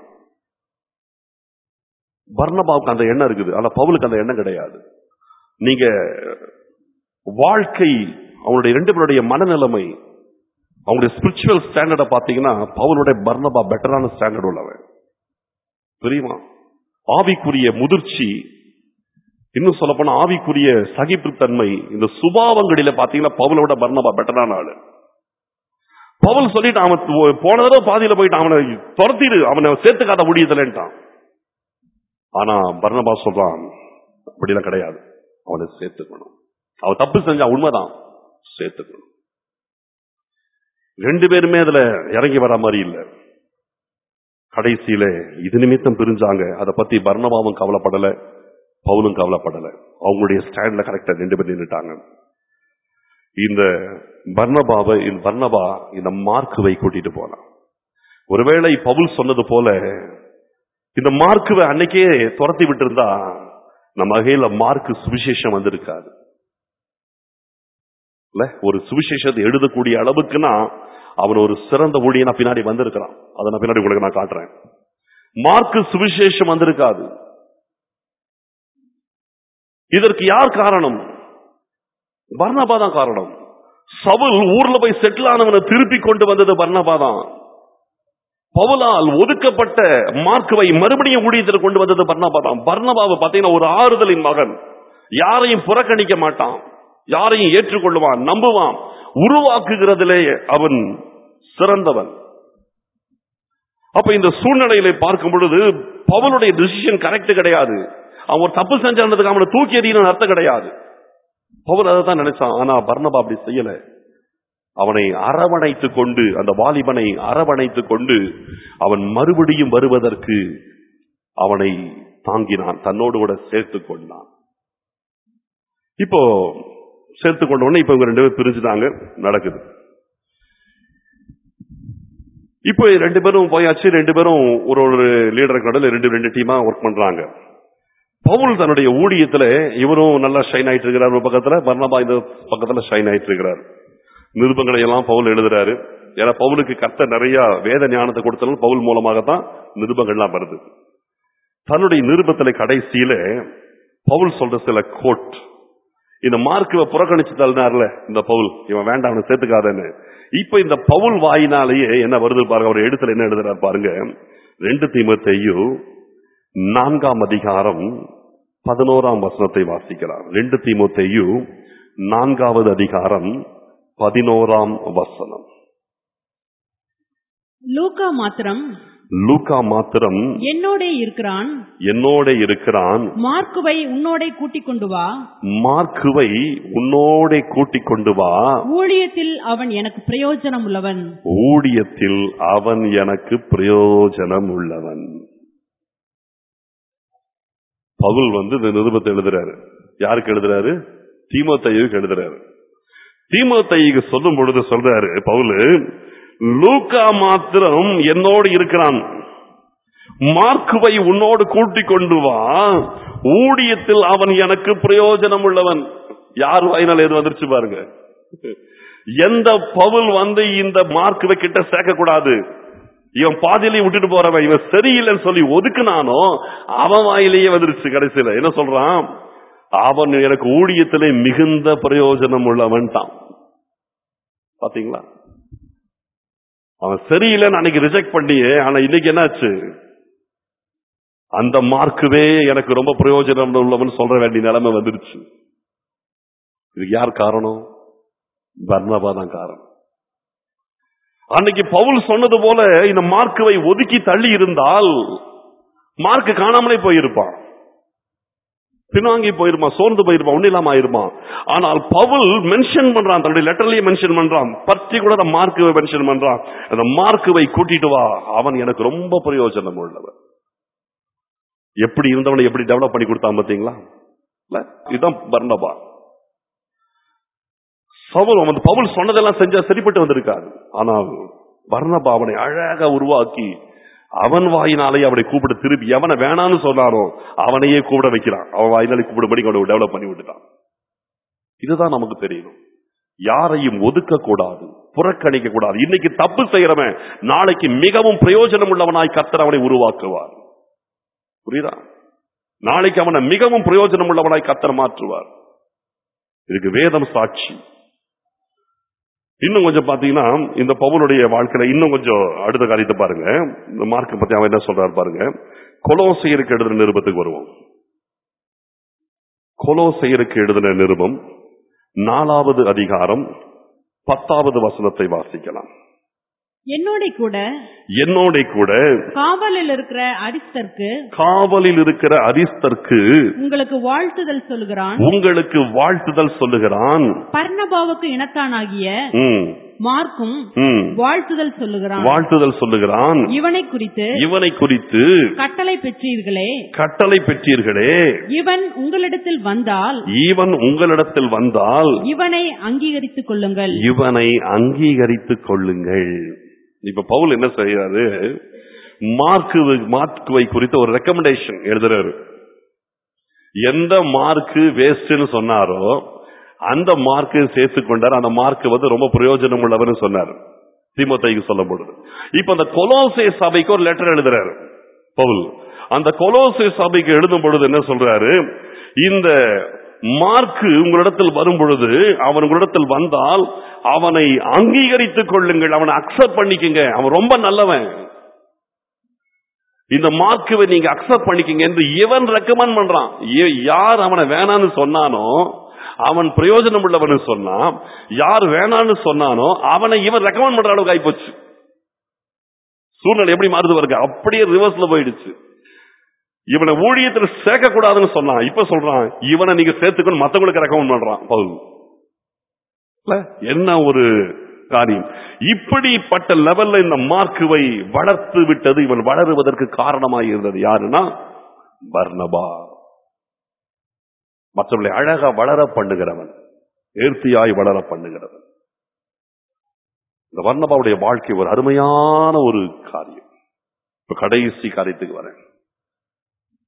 பர்னபாவுக்கு அந்த எண்ணம் இருக்குது, ஆனா பவுலுக்கு அந்த எண்ணம் கிடையாது. நீங்க வாழ்க்கை, அவனுடைய ரெண்டு பேருடைய மனநிலைமை, அவங்களுடைய ஸ்பிரிச்சுவல் ஸ்டாண்டர்டை பாத்தீங்கன்னா பவுலுடைய பர்னபா பெட்டரான ஸ்டாண்டர்ட் உள்ளவன் தெரியுமா. ஆவிக்குரிய முதிர்ச்சி, இன்னும் சொல்ல போனா ஆவிக்குரிய சகிப்புத்தன்மை, இந்த சுபாவங்களில பாத்தீங்கன்னா பவுலோட பர்னபா பெட்டரான ஆளு. பவுல் சொல்லிட்டு அவன் போன தடவை பாதியில போயிட்டு அவனை துரத்திடு, அவனை சேர்த்துக்காத முடியதுலன்ட்டான். ஆனா பர்னபா சொல்றான் அப்படிலாம் கிடையாது, அவனை சேர்த்துக்கணும். அவன் தப்பு செஞ்சா உண்மைதான், சேர்த்துக்கணும். ரெண்டு பேருமே அதுல இறங்கி வர மாதிரி இல்ல. கடைசியில இது நிமித்தம் பிரிஞ்சாங்க. அதை பத்தி பர்னபாவும் கவலைப்படல, பவுலும் கவலைப்படல. அவங்களுடைய ஸ்டாண்ட்ல கரெக்டா ரெண்டு பேர் நின்னுட்டாங்க. இந்த பர்னபாவை பர்னபா இந்த மார்க்குவை கூட்டிட்டு போனான். ஒருவேளை பவுல் சொன்னது போல இந்த மார்க்குவை அன்னைக்கே துரத்தி விட்டு இருந்தா நம்ம வகையில மார்க்கு சுவிசேஷம் வந்திருக்காது. ஒரு சுவிசேஷத்தை எழுதக்கூடிய அளவுக்குன்னா அவன் ஒரு சிறந்த ஊழியனா பின்னாடி வந்திருக்கிறான். அதை நான் பின்னாடி உங்களுக்கு நான் காட்டுறேன். மார்க்கு சுவிசேஷம் வந்திருக்காது. இதற்கு யார் காரணம்? பர்னபா தான் காரணம். சவுல் ஊர்ல போய் செட்டில் ஆனவனை திருப்பி கொண்டு வந்தது பர்னபா தான். பவுலால் ஒதுக்கப்பட்ட மார்க்குவை மறுபடியும் ஊழியத்தில் கொண்டு வந்தது பர்னபா தான். பர்னபாவை பார்த்தீங்கன்னா ஒரு ஆறுதலின் மகன், யாரையும் புறக்கணிக்க மாட்டான், யாரையும் ஏற்றுக்கொள்வான், நம்புவான், உருவாக்குகிறதிலே அவன் சிறந்தவன். அப்ப இந்த சூழ்நிலையில பார்க்கும் பொழுது பவுலுடைய டிசிஷன் கரெக்ட் கிடையாது. அவன் ஒரு தப்பு செஞ்சதுக்கு அவனை தூக்கி எறியணும் அர்த்தம் கிடையாது. பவுல் அதை தான் நினைச்சான். ஆனா பர்னபா அப்படி செய்யல. அவனை அரவணைத்துக் கொண்டு, அந்த வாலிபனை அரவணைத்துக் கொண்டு அவன் மறுபடியும் வருவதற்கு அவனை தாங்கினான், தன்னோடு கூட சேர்த்துக் கொண்டான். இப்போ சேர்த்துக் கொண்ட உடனே இப்ப இவங்க ரெண்டு பேரும் பிரிஞ்சுட்டாங்க, நடக்குது. இப்போ ரெண்டு பேரும் போயாச்சு. ரெண்டு பேரும் ஒரு ஒரு லீடருக்கு நடுவில் ரெண்டு ரெண்டு டீமா ஒர்க் பண்றாங்க. பவுல் தன்னுடைய ஊழியத்துல இவரும் நல்லா ஷைன் ஆயிட்டு இருக்கிறார் ஒரு பக்கத்துல, பர்னபா இந்த பக்கத்துல ஷைன் ஆயிட்டு இருக்கிறார். நிருபங்களை எல்லாம் பவுல் எழுதுறாரு. ஏன்னா பவுலுக்கு கர்த்தர் நிறைய வேத ஞானத்தை கொடுத்தாலும் பவுல் மூலமாகத்தான் நிருபங்கள்லாம் வருது. தன்னுடைய நிருபத்துல கடைசியில பவுல் சொல்ற சில கோட், இந்த மார்க்குவை புறக்கணிச்சு தள்ளினார்ல இந்த பவுல், இவன் வேண்டாம் அவனை சேர்த்துக்காதன்னு. இப்ப இந்த பவுல் வாயினாலேயே என்ன வருது பாருங்க, அவர் எழுத்துல என்ன எழுதுறாரு பாருங்க. ரெண்டு தீமோத்தேயு நான்காம் அதிகாரம் பதினோராம் வசனத்தை வாசிக்கிறார். ரெண்டு தீமோத்தேயு நான்காவது அதிகாரம் பதினோராம் வசனம். லூக்கா மாத்திரம் லூக்கா மாத்திரம் என்னோட இருக்கிறான் என்னோட இருக்கிறான் மார்க்குவை உன்னோட கூட்டிக் கொண்டு வா மார்க்குவை உன்னோட கூட்டிக் கொண்டு வா ஊழியத்தில் அவன் எனக்கு பிரயோஜனம் உள்ளவன் ஊழியத்தில் அவன் எனக்கு பிரயோஜனம் உள்ளவன். பவுல் வந்து இந்த நிருபத்தை எழுதுறாரு. யாருக்கு எழுதுறாரு? தீமோத்தேயுவுக்கு எழுதுறாரு. தீமோத்தேயுக்கு சொல்லும் பொழுது சொல்றாரு பவுல், லூக்கா மாத்திரம் என்னோடு இருக்கிறான், மார்க்குவை உன்னோடு கூட்டிக் கொண்டு வா, ஊழியத்தில் அவன் எனக்கு பிரயோஜனம் உள்ளவன். யார் வாயினால் எது வந்துருச்சு பாருங்க. எந்த பவுல் வந்து இந்த மார்க்குவை கிட்ட சேர்க்க கூடாது, இவன் பாதியிலேயே விட்டுட்டு போறவன், இவன் சரியில்லைன்னு சொல்லி ஒதுக்குனானோ அவன் வாயிலேயே வந்துருச்சு. கடைசியில என்ன சொல்றான்? அவன் எனக்கு ஊழியத்திலே மிகுந்த பிரயோஜனம் உள்ளவன் தான். பாத்தீங்களா? அவன் சரியில்லைன்னு அன்னைக்கு ரிஜெக்ட் பண்ணியே, ஆனா இன்னைக்கு என்னாச்சு? அந்த மார்க்குவே எனக்கு ரொம்ப பிரயோஜனம் உள்ளவன் சொல்ற வேண்டிய நிலைமை வந்துருச்சு. இதுக்கு யார் காரணம்? பர்னபா தான் காரணம். அன்னைக்கு பவுல் சொன்னது போல இந்த மார்க்குவை ஒதுக்கி தள்ளி இருந்தால் மார்க்கு காணாமலே போயிருப்பான், பின்வாங்கி போயிருப்பான், சோர்ந்து போயிருப்பான், ஒன்னும் இல்லாம ஆயிருப்பான். ஆனால் பவுல் மென்ஷன் பண்றான், தன்னுடைய லெட்டர்லயே மென்ஷன் பண்றான், பர்டிகுலரா மார்க்குவை மென்ஷன் பண்றான். அந்த மார்க்குவை கூட்டிட்டு வா, அவன் எனக்கு ரொம்ப பிரயோஜனம் உள்ளவன். எப்படி இருந்தவனை எப்படி டெவலப் பண்ணி கொடுத்தான் பாத்தீங்களா? இதுதான் பர்னபா. பவுல் பவுல் சொன்னதெல்லாம் செஞ்சா சரிப்பட்டு வந்திருக்காது. ஆனால் பர்னபா அவனை அழகா உருவாக்கி அவன் வாயினாலே அவனை கூப்பிட, திருப்பி எவனை வேணான்னு சொன்னானோ அவனையே கூப்பிட வைக்கிறான். அவன் வாயினாலே கூப்பிடபடி அவனை டெவலப் பண்ணி விட்டுட்டான். இதுதான் நமக்கு தெரியணும். யாரையும் ஒதுக்க கூடாது, புறக்கணிக்க கூடாது. இன்னைக்கு தப்பு செய்யறவன் நாளைக்கு மிகவும் பிரயோஜனம் உள்ளவனாய் கர்த்தர் அவனை உருவாக்குவார். புரியுதா? நாளைக்கு அவனை மிகவும் பிரயோஜனம் உள்ளவனாய் கர்த்தர் மாற்றுவார். இதுக்கு வேதம் சாட்சி. இன்னும் கொஞ்சம் பாத்தீங்கன்னா இந்த பவுலுடைய வாழ்க்கையில இன்னும் கொஞ்சம் அடுத்த காரியத்தை பாருங்க. இந்த மார்க் பத்தி அவன் என்ன சொல்றாரு பாருங்க. கொலோசையருக்கு எழுதின நிருபத்துக்கு வருவோம். கொலோசையருக்கு எழுதின நிருபம் நாலாவது அதிகாரம் பத்தாவது வசனத்தை வாசிக்கலாம். என்னோட கூட என்னோட கூட காவலில் இருக்கிற அரிஸ்தர்க்கு காவலில் இருக்கிற அரிஸ்தர்க்கு உங்களுக்கு வாழ்த்துதல் சொல்லுகிறான் உங்களுக்கு வாழ்த்துதல் சொல்லுகிறான். பர்னபாவுக்கு இனத்தானாகிய மார்க்கும் வாழ்த்துதல் சொல்லுகிறான் வாழ்த்துதல் சொல்லுகிறான். இவனை குறித்து இவனை குறித்து கட்டளை பெற்றீர்களே கட்டளை பெற்றீர்களே இவன் உங்களிடத்தில் வந்தால் இவன் உங்களிடத்தில் வந்தால் இவனை அங்கீகரித்துக் கொள்ளுங்கள் இவனை அங்கீகரித்துக் கொள்ளுங்கள். இப்ப பவுல் என்ன செய்யறாரு? மார்க்கு மார்க்குவை குறித்து ஒரு ரெக்கமெண்டேஷன் எழுதுறாரு. எந்த மார்க்கு வேஸ்ட்னு சொன்னாரோ அந்த மார்க்கு சேர்த்துக் கொண்டார். அந்த மார்க் வந்து ரொம்ப பிரயோஜனம் உள்ளவர்னு சொன்னார் தீமோத்தேயுக்கு சொல்லும் பொழுது. இப்ப அந்த கொலோசே சபைக்கு ஒரு லெட்டர் எழுதுறாரு பவுல். அந்த கொலோசே சபைக்கு எழுதும் பொழுது என்ன சொல்றாரு? இந்த மார்க்கு உங்களிடத்தில் வரும் பொழுது, அவன் உங்களிடத்தில் வந்தால் அவனை அங்கீகரித்துக் கொள்ளுங்கள், அவனை அக்செப்ட் பண்ணிக்கங்க, அவன் ரொம்ப நல்லவன், இந்த மார்க்குவை நீங்க அக்செப்ட் பண்ணிக்கங்க என்று இவன் ரெக்கமெண்ட் பண்றான். யார் அவனை வேணான்னு சொன்னானோ அவன் பிரயோஜனம் உள்ளவனு சொன்னா, யார் வேணான்னு சொன்னானோ அவனை இவன் ரெக்கமெண்ட் பண்ற அளவுக்கு ஆயிப்போச்சு. சூழ்நிலை எப்படி மாறுது பாருங்க, அப்படியே ரிவர்ஸ்ல போயிடுச்சு. இவனை ஊழியத்தில் சேர்க்க கூடாதுன்னு சொன்னான், இப்ப சொல்றான் இவனை நீங்க சேர்த்துக்கணும், மத்தவங்களுக்கு ரெக்கமெண்ட் பண்றான் பவுல். என்ன ஒரு காரியம்! இப்படிப்பட்ட லெவல்ல இந்த மார்க்குவை வளர்த்து விட்டது. இவன் வளருவதற்கு காரணமாக இருந்தது யாருன்னா பர்னபா. மற்றவர்களை அழகா வளர பண்ணுகிறவன், நேர்த்தியாய் வளர பண்ணுகிறவன். இந்த பர்னபாவுடைய வாழ்க்கை ஒரு அருமையான ஒரு காரியம். இப்ப கடைசி காரியத்துக்கு வரேன்.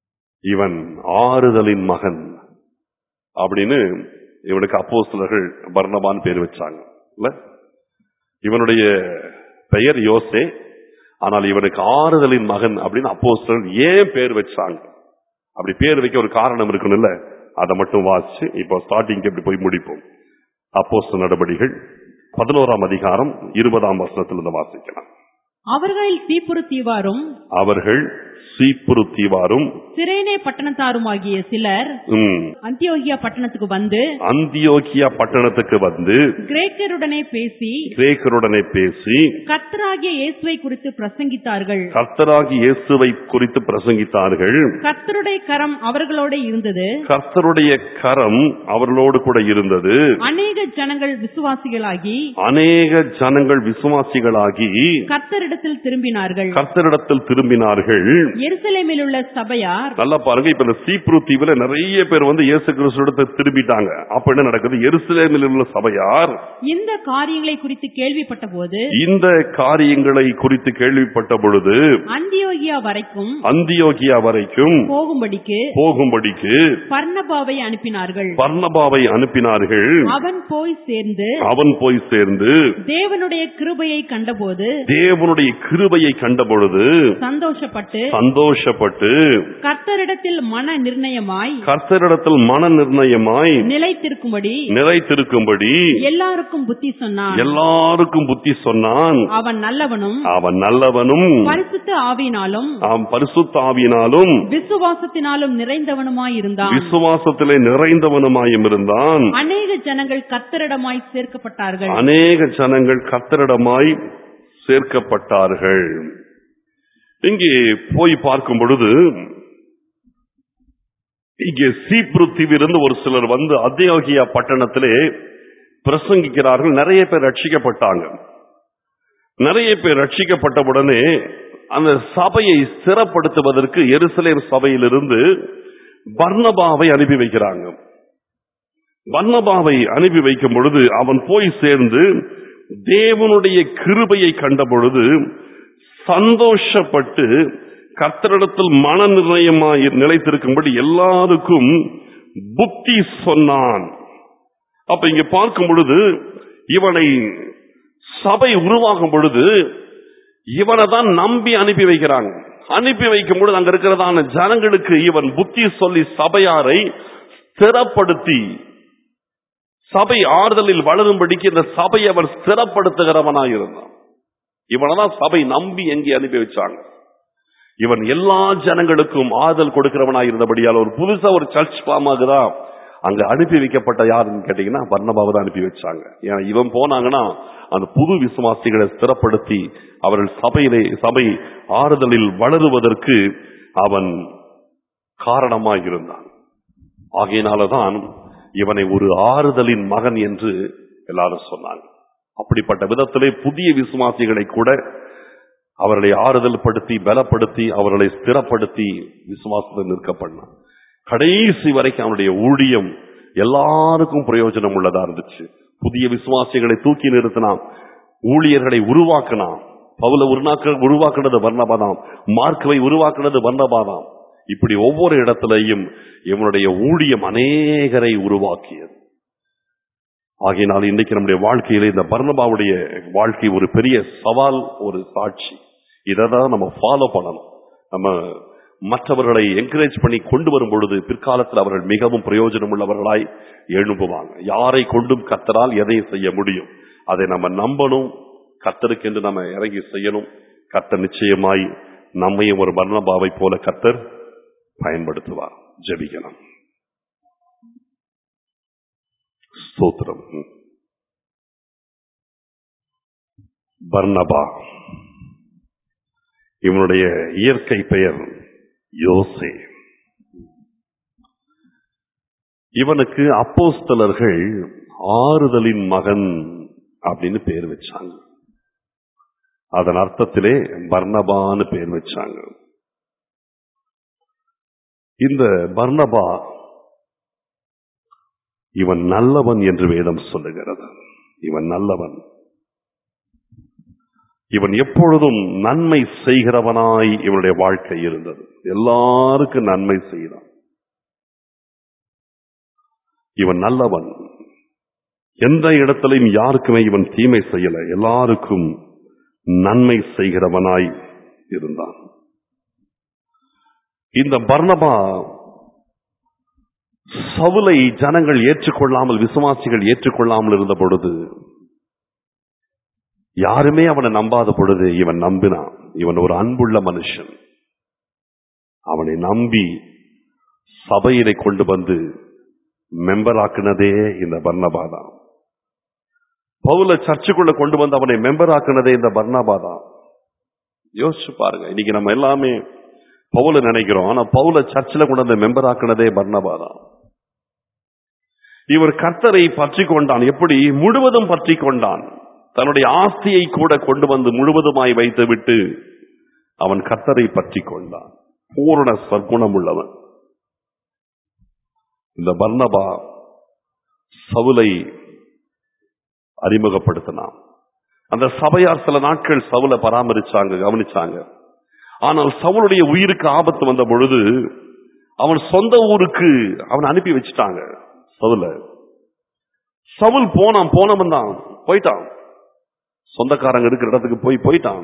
இவன் ஆறுதலின் மகன் அப்படின்னு இவனுக்கு அப்போஸ்தலர்கள் பர்னபான்னு பேர் வச்சாங்க. இல்ல, இவனுடைய பெயர் யோசே, ஆனால் இவனுக்கு ஆறுதலின் மகன் அப்படின்னு அப்போஸ்தலர்கள் ஏன் பேர் வச்சாங்க? அப்படி பேர் வைக்க ஒரு காரணம் இருக்கணும்ல, அதை மட்டும் வாசிச்சு இப்போ ஸ்டார்டிங் எப்படி போய் முடிப்போம். அப்போஸ்தலர் நடபடிகள் பதினோராம் அதிகாரம் இருபதாம் வசனத்திலிருந்து வாசிக்கலாம். அவர்களில் சீப்புரு தீவாரும் அவர்கள் சீப்புரு தீவாரும் சிரேனே பட்டணத்தாருமாகிய சிலர் அந்தியோகியா பட்டணத்துக்கு வந்து அந்தியோகியா பட்டணத்துக்கு வந்து கிரேக்கருடனே பேசி கிரேக்கருடனே பேசி கர்த்தராகிய இயேசுவை குறித்து பிரசங்கித்தார்கள். கர்த்தராகிய இயேசுவை குறித்து பிரசங்கித்தார்கள். கர்த்தருடைய கரம் அவர்களோட இருந்தது. கர்த்தருடைய கரம் அவர்களோடு கூட இருந்தது. அநேக ஜனங்கள் விசுவாசிகளாகி அநேக ஜனங்கள் விசுவாசிகளாகி கர்த்தரிடத்தில் திரும்பினார்கள். கர்த்தரிடத்தில் திரும்பினார்கள். எருசலேமில் உள்ள சபையார் நல்லா பாருங்க, இப்ப இந்த சீப்ரு தீவுல நிறைய பேர் வந்து இயேசு கிறிஸ்துவிடத்தில் திரும்பிட்டாங்க. அப்ப என்ன நடக்குது? எருசலேமில் உள்ள சபையார் இந்த காரியங்களை குறித்து கேள்விப்பட்ட போது இந்த காரியங்களை குறித்து கேள்விப்பட்ட பொழுது அந்தியோகியா வரைக்கும் அந்தியோகியா வரைக்கும் போகும்படிக்கு போகும்படிக்கு பர்னபாவை அனுப்பினார்கள். பர்னபாவை அனுப்பினார்கள். அவன் போய் சேர்ந்து அவன் போய் சேர்ந்து தேவனுடைய கிருபையை கண்டபோது தேவனுடைய கிருபையை கண்டபொழுது சந்தோஷப்பட்டு சந்தோஷப்பட்டு கர்த்தரிடத்தில் மன நிர்ணயமாய் கர்த்தரிடத்தில் மன நிர்ணயமாய் நிலைத்திருக்கும்படி நிலைத்திருக்கும்படி எல்லாருக்கும் புத்தி சொன்னான். எல்லாருக்கும் புத்தி சொன்னான். அவன் நல்லவனும் அவன் நல்லவனும் பரிசுத்த ஆவியினாலும் அவன் பரிசுத்த ஆவியினாலும் விசுவாசத்தினாலும் நிறைந்தவனுமாய் இருந்தான். விசுவாசத்திலே நிறைந்தவனுமாயும் இருந்தான். அநேக ஜனங்கள் கர்த்தரிடமாய் சேர்க்கப்பட்டார்கள். அநேக ஜனங்கள் கர்த்தரிடமாய் சேர்க்கப்பட்டார்கள். இங்கே போய் பார்க்கும் பொழுது இங்கே சீப்ரு தீவிலிருந்து ஒரு சிலர் வந்து அந்தியோகியா பட்டணத்திலே பிரசங்கிக்கிறார்கள். நிறைய பேர் ரட்சிக்கப்பட்டாங்க. நிறைய பேர் ரட்சிக்கப்பட்டவுடனே அந்த சபையை ஸ்திரப்படுத்துவதற்கு எருசலேம் சபையிலிருந்து பர்னபாவை அனுப்பி வைக்கிறாங்க. பர்னபாவை அனுப்பி வைக்கும் பொழுது அவன் போய் சேர்ந்து தேவனுடைய கிருபையை கண்ட பொழுது சந்தோஷப்பட்டு கர்த்தரிடத்தில் மன நிர்ணயமாய் நிலைத்திருக்கும்படி எல்லாருக்கும் புத்தி சொன்னான். அப்ப இங்க பார்க்கும் பொழுது இவனை சபை உருவாகும் பொழுது இவனை தான் நம்பி அனுப்பி வைக்கிறாங்க. அனுப்பி வைக்கும் பொழுது அங்க இருக்கிறதான ஜனங்களுக்கு இவன் புத்தி சொல்லி சபையாரை ஸ்திரப்படுத்தி சபை ஆறுதலில் வளரும்படிக்கு இந்த சபையை அவர் ஸ்திரப்படுத்துகிறவனாக இருந்தான். இவனதான் சபை நம்பி எங்கே அனுப்பி வச்சாங்க. இவன் எல்லா ஜனங்களுக்கும் ஆறுதல் கொடுக்கிறவனாக இருந்தபடியால் ஒரு புதுசா ஒரு சர்ச் ஃபார்ம் ஆகுதா, அங்க அனுப்பி வைக்கப்பட்ட யாருன்னு கேட்டீங்கன்னா பர்னபாவை தான் அனுப்பி வச்சாங்க. ஏன்னா இவன் போனாங்கன்னா அந்த புது விசுவாசிகளை ஸ்திரப்படுத்தி அவர்கள் சபையிலே சபை ஆறுதலில் வளருவதற்கு அவன் காரணமாக இருந்தான். ஆகையினாலதான் இவனை ஒரு ஆறுதலின் மகன் என்று எல்லாரும் சொன்னாங்க. அப்படிப்பட்ட விதத்திலே புதிய விசுவாசிகளை கூட அவர்களை ஆறுதல் படுத்தி பலப்படுத்தி அவர்களை ஸ்திரப்படுத்தி விசுவாசத்தில் நிற்க பண்ணான். கடைசி வரைக்கும் அவனுடைய ஊழியம் எல்லாருக்கும் பிரயோஜனம் உள்ளதா இருந்துச்சு. புதிய விசுவாசிகளை தூக்கி நிறுத்தினான், ஊழியர்களை உருவாக்கினான். பவுல உருவாக்குனது பர்னபாதாம், மார்க்குவை உருவாக்குனது பர்னபாதாம். இப்படி ஒவ்வொரு இடத்திலையும் இவனுடைய ஊழியம் அநேகரை உருவாக்கியது. ஆகையினால் இன்றைக்கு நம்முடைய வாழ்க்கையில இந்த பர்னபாவுடைய வாழ்க்கை ஒரு பெரிய சவால், ஒரு சாட்சி. இதான் நம்ம ஃபாலோ பண்ணணும். நம்ம மற்றவர்களை என்கரேஜ் பண்ணி கொண்டு வரும் பொழுது பிற்காலத்தில் அவர்கள் மிகவும் பிரயோஜனம் உள்ளவர்களாய் எழும்புவாங்க. யாரை கொண்டும் கர்த்தரால் எதை செய்ய முடியும் அதை நம்ம நம்பணும். கர்த்தருக்கு என்று நம்ம இறங்கி செய்யணும். கர்த்தர் நிச்சயமாய் நம்மையும் ஒரு பர்னபாவை போல கர்த்தர் பயன்படுத்துவார். ஜெபிக்கலாம். ஸ்தோத்திரம். பர்னபா, இவனுடைய இயற்கை பெயர் யோசே. இவனுக்கு அப்போஸ்தலர்கள் ஆறுதலின் மகன் அப்படின்னு பேர் வச்சாங்க. அதன் அர்த்தத்திலே பர்னபான்னு பேர் வச்சாங்க. இந்த பர்னபா இவன் நல்லவன் என்று வேதம் சொல்லுகிறது. இவன் நல்லவன். இவன் எப்பொழுதும் நன்மை செய்கிறவனாய் இவனுடைய வாழ்க்கை இருந்தது. எல்லாருக்கும் நன்மை செய்கிறான். இவன் நல்லவன். எந்த இடத்திலையும் யாருக்குமே இவன் தீமை செய்யல. எல்லாருக்கும் நன்மை செய்கிறவனாய் இருந்தான். இந்த பர்னபா சவுலை ஜனங்கள் ஏற்றுக்கொள்ளாமல், விசுவாசிகள் ஏற்றுக்கொள்ளாமல் இருந்த பொழுது, யாருமே அவனை நம்பாத பொழுது இவன் நம்பினான். இவன் ஒரு அன்புள்ள மனுஷன். அவனை நம்பி சபையிலே கொண்டு வந்து மெம்பர் ஆக்குனதே இந்த பர்னபா தான். பவுல சர்ச்சுக்குள்ள கொண்டு வந்து அவனை மெம்பர் ஆக்குனதே இந்த பர்னபா தான். யோசிச்சு பாருங்க. இன்னைக்கு நம்ம எல்லாமே பவுல நினைக்கிறோம், ஆனா பவுல சர்ச்சில் கொண்டு வந்து மெம்பர் ஆக்குனதே பர்னபா தான். இவர் கர்த்தரை பற்றி கொண்டான். எப்படி? முழுவதும் பற்றி கொண்டான். தன்னுடைய ஆஸ்தியை கூட கொண்டு வந்து முழுவதுமாய் வைத்து விட்டு அவன் கர்த்தரை பற்றி கொண்டான். பூரண சற்குணம் உள்ளவன் இந்த பர்னபா சவுலை அறிமுகப்படுத்தினான். அந்த சபையார் சில நாட்கள் சவுலை பராமரிச்சாங்க, கவனிச்சாங்க. ஆனால் சவுளுடைய உயிருக்கு ஆபத்து வந்த பொழுது அவன் சொந்த ஊருக்கு அவன் அனுப்பி வச்சுட்டாங்க. சவுல சவுல் போனான், போனவன் தான் போயிட்டான். சொந்தக்காரங்க இருக்கிற இடத்துக்கு போய் போயிட்டான்.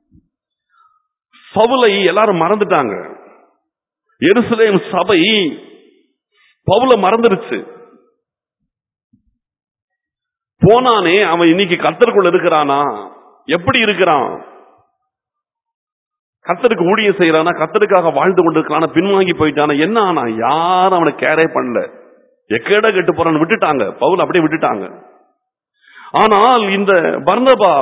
சவுலை எல்லாரும் மறந்துட்டாங்க. எருசலேம் சபை பவுல மறந்துருச்சு. போனானே அவன் இன்னைக்கு கர்த்தருக்குள்ள இருக்கிறானா? எப்படி இருக்கிறான்? கர்த்தருக்கு ஊழியம் செய்யறானா? கர்த்தருக்காக வாழ்ந்து கொண்டிருக்கிறானா? பின்வாங்கி போயிட்டானா? என்ன ஆனா? யாரும் அவனை கேரே பண்ணல. எக்கேட கெட்டு போறான்னு விட்டுட்டாங்க. பவுல் அப்படியே விட்டுட்டாங்க. ஆனால் இந்த பர்னபா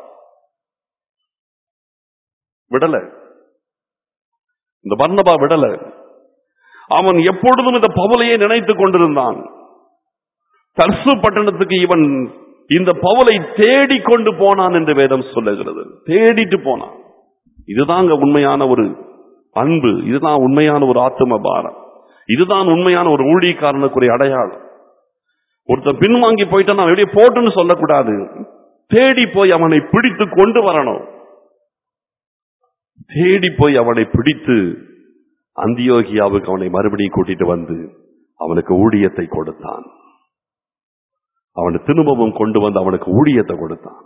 விடல. இந்த பர்னபா விடல. அவன் எப்பொழுதும் இந்த பவுலையே நினைத்துக் கொண்டிருந்தான். தர்சு பட்டணத்துக்கு இவன் இந்த பவுலை தேடிக்கொண்டு போனான் என்று வேதம் சொல்லுகிறது. தேடிட்டு போனான். இதுதான் உண்மையான ஒரு அன்பு. இதுதான் உண்மையான ஒரு ஆத்தும பாரம். இதுதான் உண்மையான ஒரு ஊழியக்காரனுக்குரிய அடையாளம். ஒருத்தன் பின்வாங்கி போயிட்டான் வெளியே போட்டுன்னு சொல்லக்கூடாது. தேடி போய் அவனை பிடித்து கொண்டு வரணும். தேடி போய் அவனை பிடித்து அந்தியோகியாவுக்கு அவனை மறுபடியும் கூட்டிட்டு வந்து அவனுக்கு ஊழியத்தை கொடுத்தான். அவனை திரும்பவும் கொண்டு வந்து அவனுக்கு ஊழியத்தை கொடுத்தான்.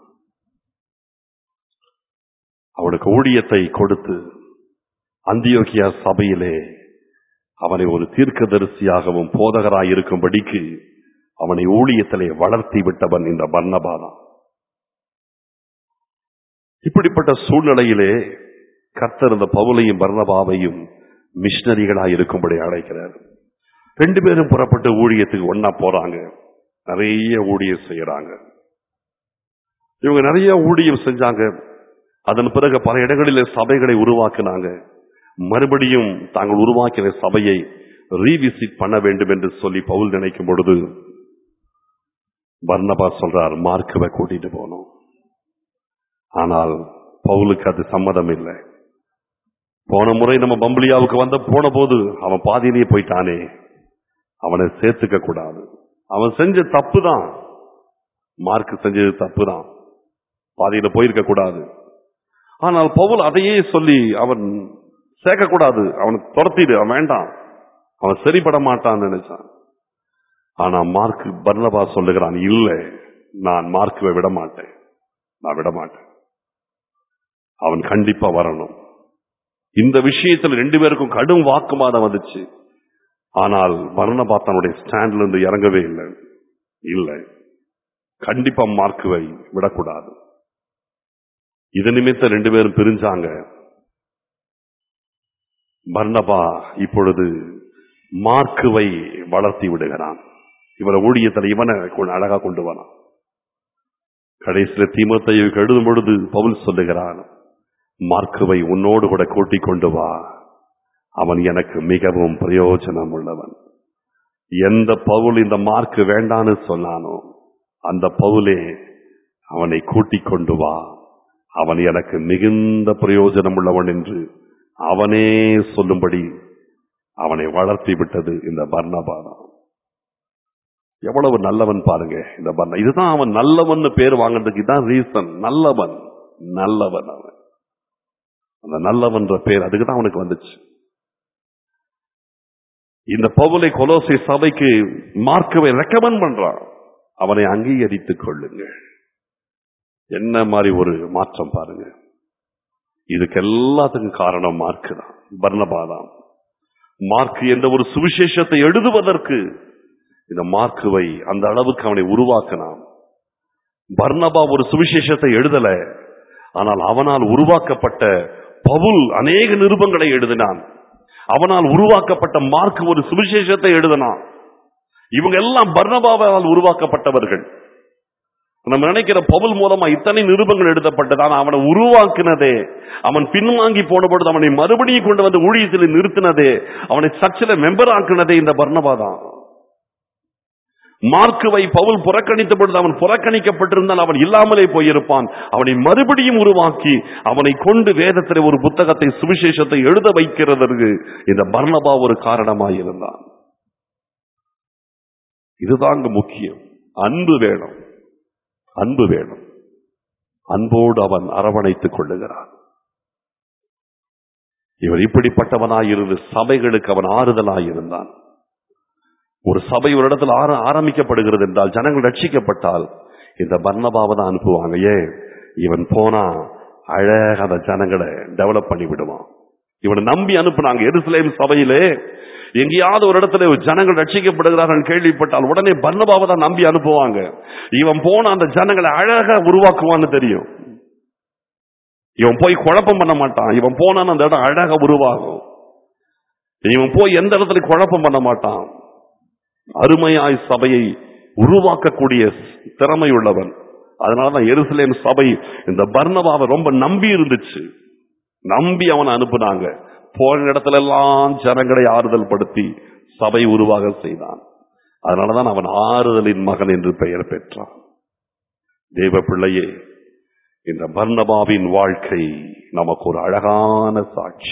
அவனுக்கு ஊழியத்தை கொடுத்து அந்தியோகியா சபையிலே அவனை ஒரு தீர்க்கதரிசியாகவும் போதகராய் இருக்கும்படிக்கு அவனை ஊழியத்திலே வளர்த்தி விட்டவன் இந்த பர்னபா தான். இப்படிப்பட்ட சூழ்நிலையிலே கர்த்தர் இந்த பவுலையும் பர்னபாவையும் மிஷனரிகளாய் இருக்கும்படி அழைக்கிறார். ரெண்டு பேரும் புறப்பட்டு ஊழியத்துக்கு ஒன்னா போறாங்க. நிறைய ஊழியம் செய்யறாங்க. இவங்க நிறைய ஊழியம் செஞ்சாங்க. அதன் பிறகு பல இடங்களிலே சபைகளை உருவாக்கினாங்க. மறுபடியும் தாங்கள் உருவாக்கின சபையை ரீவிசிட் பண்ண வேண்டும் என்று சொல்லி பவுல் நினைக்கும் பொழுது பர்னபா சொல்றார், மார்க்குவை கூட்டிட்டு போனோம். ஆனால் பவுலுக்கு அது சம்மதம் இல்லை. போன முறை நம்ம பம்புலியாவுக்கு வந்த போன போது அவன் பாதியிலேயே போயிட்டானே, அவனை சேர்த்துக்க கூடாது. அவன் செஞ்ச தப்பு தான். மார்க் செஞ்சது தப்பு தான். பாதியில போயிருக்க கூடாது. ஆனால் பவுல் அதையே சொல்லி அவன் சேர்க்க கூடாது, அவனுக்கு துரத்திடு, அவன் வேண்டாம், அவன் சரிபட மாட்டான்னு நினைச்சான். ஆனா மார்க் பர்னபா சொல்லுகிறான், இல்லை, நான் மார்க்குவை விட மாட்டேன், நான் விட மாட்டேன், அவன் கண்டிப்பா வரணும். இந்த விஷயத்தில் ரெண்டு பேருக்கும் கடும் வாக்குவாதம் வந்துச்சு. ஆனால் பர்னபா தன்னுடைய ஸ்டாண்ட்ல இருந்து இறங்கவே இல்லை. இல்லை, கண்டிப்பா மார்க்குவை விடக்கூடாது. இது நிமித்தம் ரெண்டு பேரும் பிரிஞ்சாங்க. பர்னபா இப்பொழுது மார்க்குவை வளர்த்தி விடுகிறான். இவரை ஊழியத்தில் இவனை அழகா கொண்டு வரான். கடைசியில் தீமோத்தேயுவுக்கு எழுதும் பொழுது பவுல் சொல்லுகிறான், மார்க்குவை உன்னோடு கூட கூட்டிக் கொண்டு வா, அவன் எனக்கு மிகவும் பிரயோஜனம் உள்ளவன். எந்த பவுல் இந்த மார்க்கு வேண்டான்னு சொன்னானோ அந்த பவுலே அவனை கூட்டிக் கொண்டு வா, அவன் எனக்கு மிகுந்த பிரயோஜனம் உள்ளவன் என்று அவனே சொல்லும்படி அவனை வளர்த்தி விட்டது இந்த பர்னபா. எவ்வளவு நல்லவன் பாருங்க இந்த பர்னபா. இதுதான் அவன் நல்லவன் பேர் வாங்கினதுக்கு இதான் ரீசன். நல்லவன், நல்லவன். அவன் அந்த நல்லவன்ற பேர் அதுக்குதான் அவனுக்கு வந்துச்சு. இந்த பவுலை கொலோசை சபைக்கு மார்க்கவை ரெக்கமெண்ட் பண்றான். அவனை அங்கீகரித்துக் கொள்ளுங்கள். என்ன மாதிரி ஒரு மாற்றம் பாருங்க. இதுக்கு எல்லாத்துக்கும் காரணம் மார்க்கு தான், பர்னபா தான். மார்க்கு என்ற ஒரு சுவிசேஷத்தை எழுதுவதற்கு இந்த மார்க்குவை அந்த அளவுக்கு அவனை உருவாக்கினான். பர்னபா ஒரு சுவிசேஷத்தை எழுதல, ஆனால் அவனால் உருவாக்கப்பட்ட பவுல் அநேக நிருபங்களை எழுதினான். அவனால் உருவாக்கப்பட்ட மார்க் ஒரு சுவிசேஷத்தை எழுதினான். இவங்க எல்லாம் பர்னபாவால் உருவாக்கப்பட்டவர்கள். நம்ம நினைக்கிற பவுல் மூலமா இத்தனை நிருபங்கள் எழுதப்பட்டதான். அவனை உருவாக்கினதே, அவன் பின்வாங்கி போன பொழுது அவனை மறுபடியும் கொண்டு வந்து ஊழியத்தில் நிறுத்தினதே, அவனை சர்ச்சில் மெம்பர் ஆக்கினதே இந்த பர்னபா தான். மார்க்குவை பவுல் புறக்கணித்த பொழுது அவன் புறக்கணிக்கப்பட்டிருந்தால் அவன் இல்லாமலே போயிருப்பான். அவனை மறுபடியும் உருவாக்கி அவனை கொண்டு வேதத்தில் ஒரு புத்தகத்தை சுவிசேஷத்தை எழுத வைக்கிறதற்கு இந்த பர்னபா ஒரு காரணமாயிருந்தான். இதுதான் முக்கியம். அன்பு வேணும், அன்பு வேணும். அன்போடு அவன் அரவணைத்துக் கொள்ளுகிறான். இவன் இப்படிப்பட்டவனாயிருந்து சபைகளுக்கு அவன் ஆறுதலாயிருந்தான். ஒரு சபை ஒரு இடத்துல ஆரம்பிக்கப்படுகிறது என்றால், ஜனங்கள் ரட்சிக்கப்பட்டால் இந்த பர்னபாவை தான் அனுப்புவாங்க. ஏன்? இவன் போனா அழகாக அந்த ஜனங்களை டெவலப் பண்ணி விடுவான். இவனை நம்பி அனுப்புனாங்க. எருசலேம் சபையிலே எங்கேயாவது ஒரு இடத்துல ஜனங்கள் ரட்சிக்கப்படுகிறார்கள் கேள்விப்பட்டால் உடனே பர்னபாவை தான் நம்பி அனுப்புவாங்க. இவன் போன அந்த ஜனங்களை அழகா உருவாக்குவான்னு தெரியும். இவன் போய் குழப்பம் பண்ண மாட்டான். இவன் போனான் அந்த இடம் அழகா உருவாகும். இவன் போய் எந்த இடத்துல குழப்பம் பண்ண மாட்டான். அருமையாய் சபையை உருவாக்கக்கூடிய திறமை உள்ளவன். அதனாலதான் எருசலேம் சபை இந்த பர்னபாவை ரொம்ப நம்பி இருந்துச்சு. நம்பி அவனை அனுப்புனாங்க. போன இடத்துல எல்லாம் ஜனங்களை ஆறுதல் படுத்தி சபை உருவாக செய்தான். அதனாலதான் அவன் ஆறுதலின் மகன் என்று பெயர் பெற்றான். தேவ பிள்ளையே, இந்த பர்னபாவின் வாழ்க்கை நமக்கு ஒரு அழகான சாட்சி.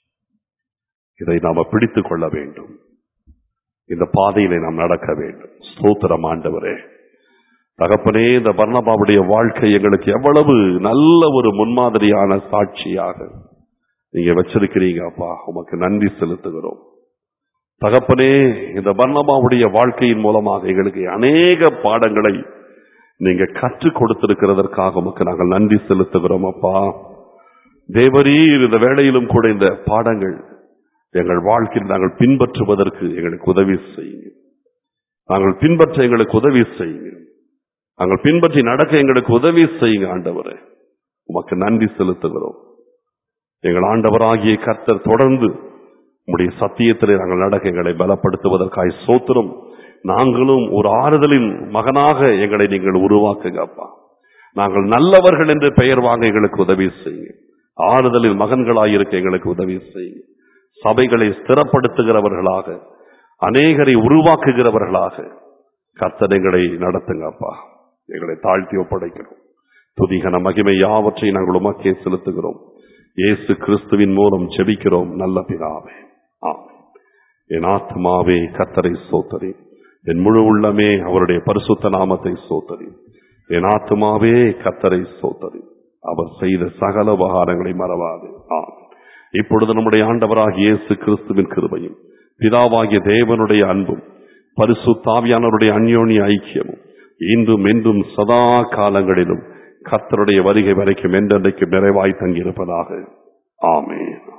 இதை நாம பிடித்துக் கொள்ள வேண்டும். இந்த பாதையிலே நாம் நடக்க வேண்டும். ஸ்தோத்திரம் ஆண்டவரே. தகப்பனே, இந்த பர்னபாவுடைய வாழ்க்கை எங்களுக்கு எவ்வளவு நல்ல ஒரு முன்மாதிரியான சாட்சியாக நீங்க வச்சிருக்கிறீங்க அப்பா. உமக்கு நன்றி செலுத்துகிறோம் தகப்பனே. இந்த பர்னபாவுடைய வாழ்க்கையின் மூலமாக எங்களுக்கு அநேக பாடங்களை நீங்க கற்றுக் கொடுத்திருக்கிறதற்காக உமக்கு நாங்கள் நன்றி செலுத்துகிறோம் அப்பா. தேவரீர் இந்த வேளையிலும் கூட இந்த பாடங்கள் எங்கள் வாழ்க்கையில் நாங்கள் பின்பற்றுவதற்கு எங்களுக்கு உதவி செய்யுங்க. நாங்கள் பின்பற்ற எங்களுக்கு உதவி செய்யுங்க. நாங்கள் பின்பற்றி நடக்க எங்களுக்கு உதவி செய்யுங்க ஆண்டவரே. உமக்கு நன்றி செலுத்துகிறோம். எங்கள் ஆண்டவராகிய கர்த்தர் தொடர்ந்து உம்முடைய சத்தியத்திலே நாங்கள் நடக்க எங்களை பலப்படுத்துவதற்காய் ஸ்தோத்திரம். நாங்களும் ஒரு ஆறுதலின் மகனாக எங்களை நீங்கள் உருவாக்குங்க அப்பா. நாங்கள் நல்லவர்கள் என்று பெயர் வாங்க எங்களுக்கு உதவி செய்யுங்க. ஆறுதலின் மகன்களாயிருக்க எங்களுக்கு உதவி செய்யுங்க. சபைகளை ஸ்திரப்படுத்துகிறவர்களாக, அநேகரை உருவாக்குகிறவர்களாக கர்த்தர் எங்களை நடத்துங்க அப்பா. எங்களை தாழ்த்தி ஒப்படைக்கிறோம். துதிகன மகிமை யாவற்றை நாங்கள் உமக்கே செலுத்துகிறோம். இயேசு கிறிஸ்துவின் மூலம் ஜெபிக்கிறோம் நல்ல பிதாவே, ஆமென். என் ஆத்மாவே கர்த்தரை ஸ்தோத்திரி, என் முழு உள்ளமே அவருடைய பரிசுத்த நாமத்தை ஸ்தோத்திரி. என் ஆத்மாவே கர்த்தரை ஸ்தோத்திரி, அவர் செய்த சகல உபகாரங்களை மறவாது. ஆமென். இப்பொழுது நம்முடைய ஆண்டவராகிய இயேசு கிறிஸ்துவின் கிருபையும் பிதாவாகிய தேவனுடைய அன்பும் பரிசுத்த ஆவியானவருடைய அந்யோன்ய ஐக்கியமும் இன்றும் என்றும் சதா காலங்களிலும் கர்த்தருடைய வருகை வரைக்கும் என்றென்றைக்கும் நிறைவாய் தங்கியிருப்பதாக. ஆமென்.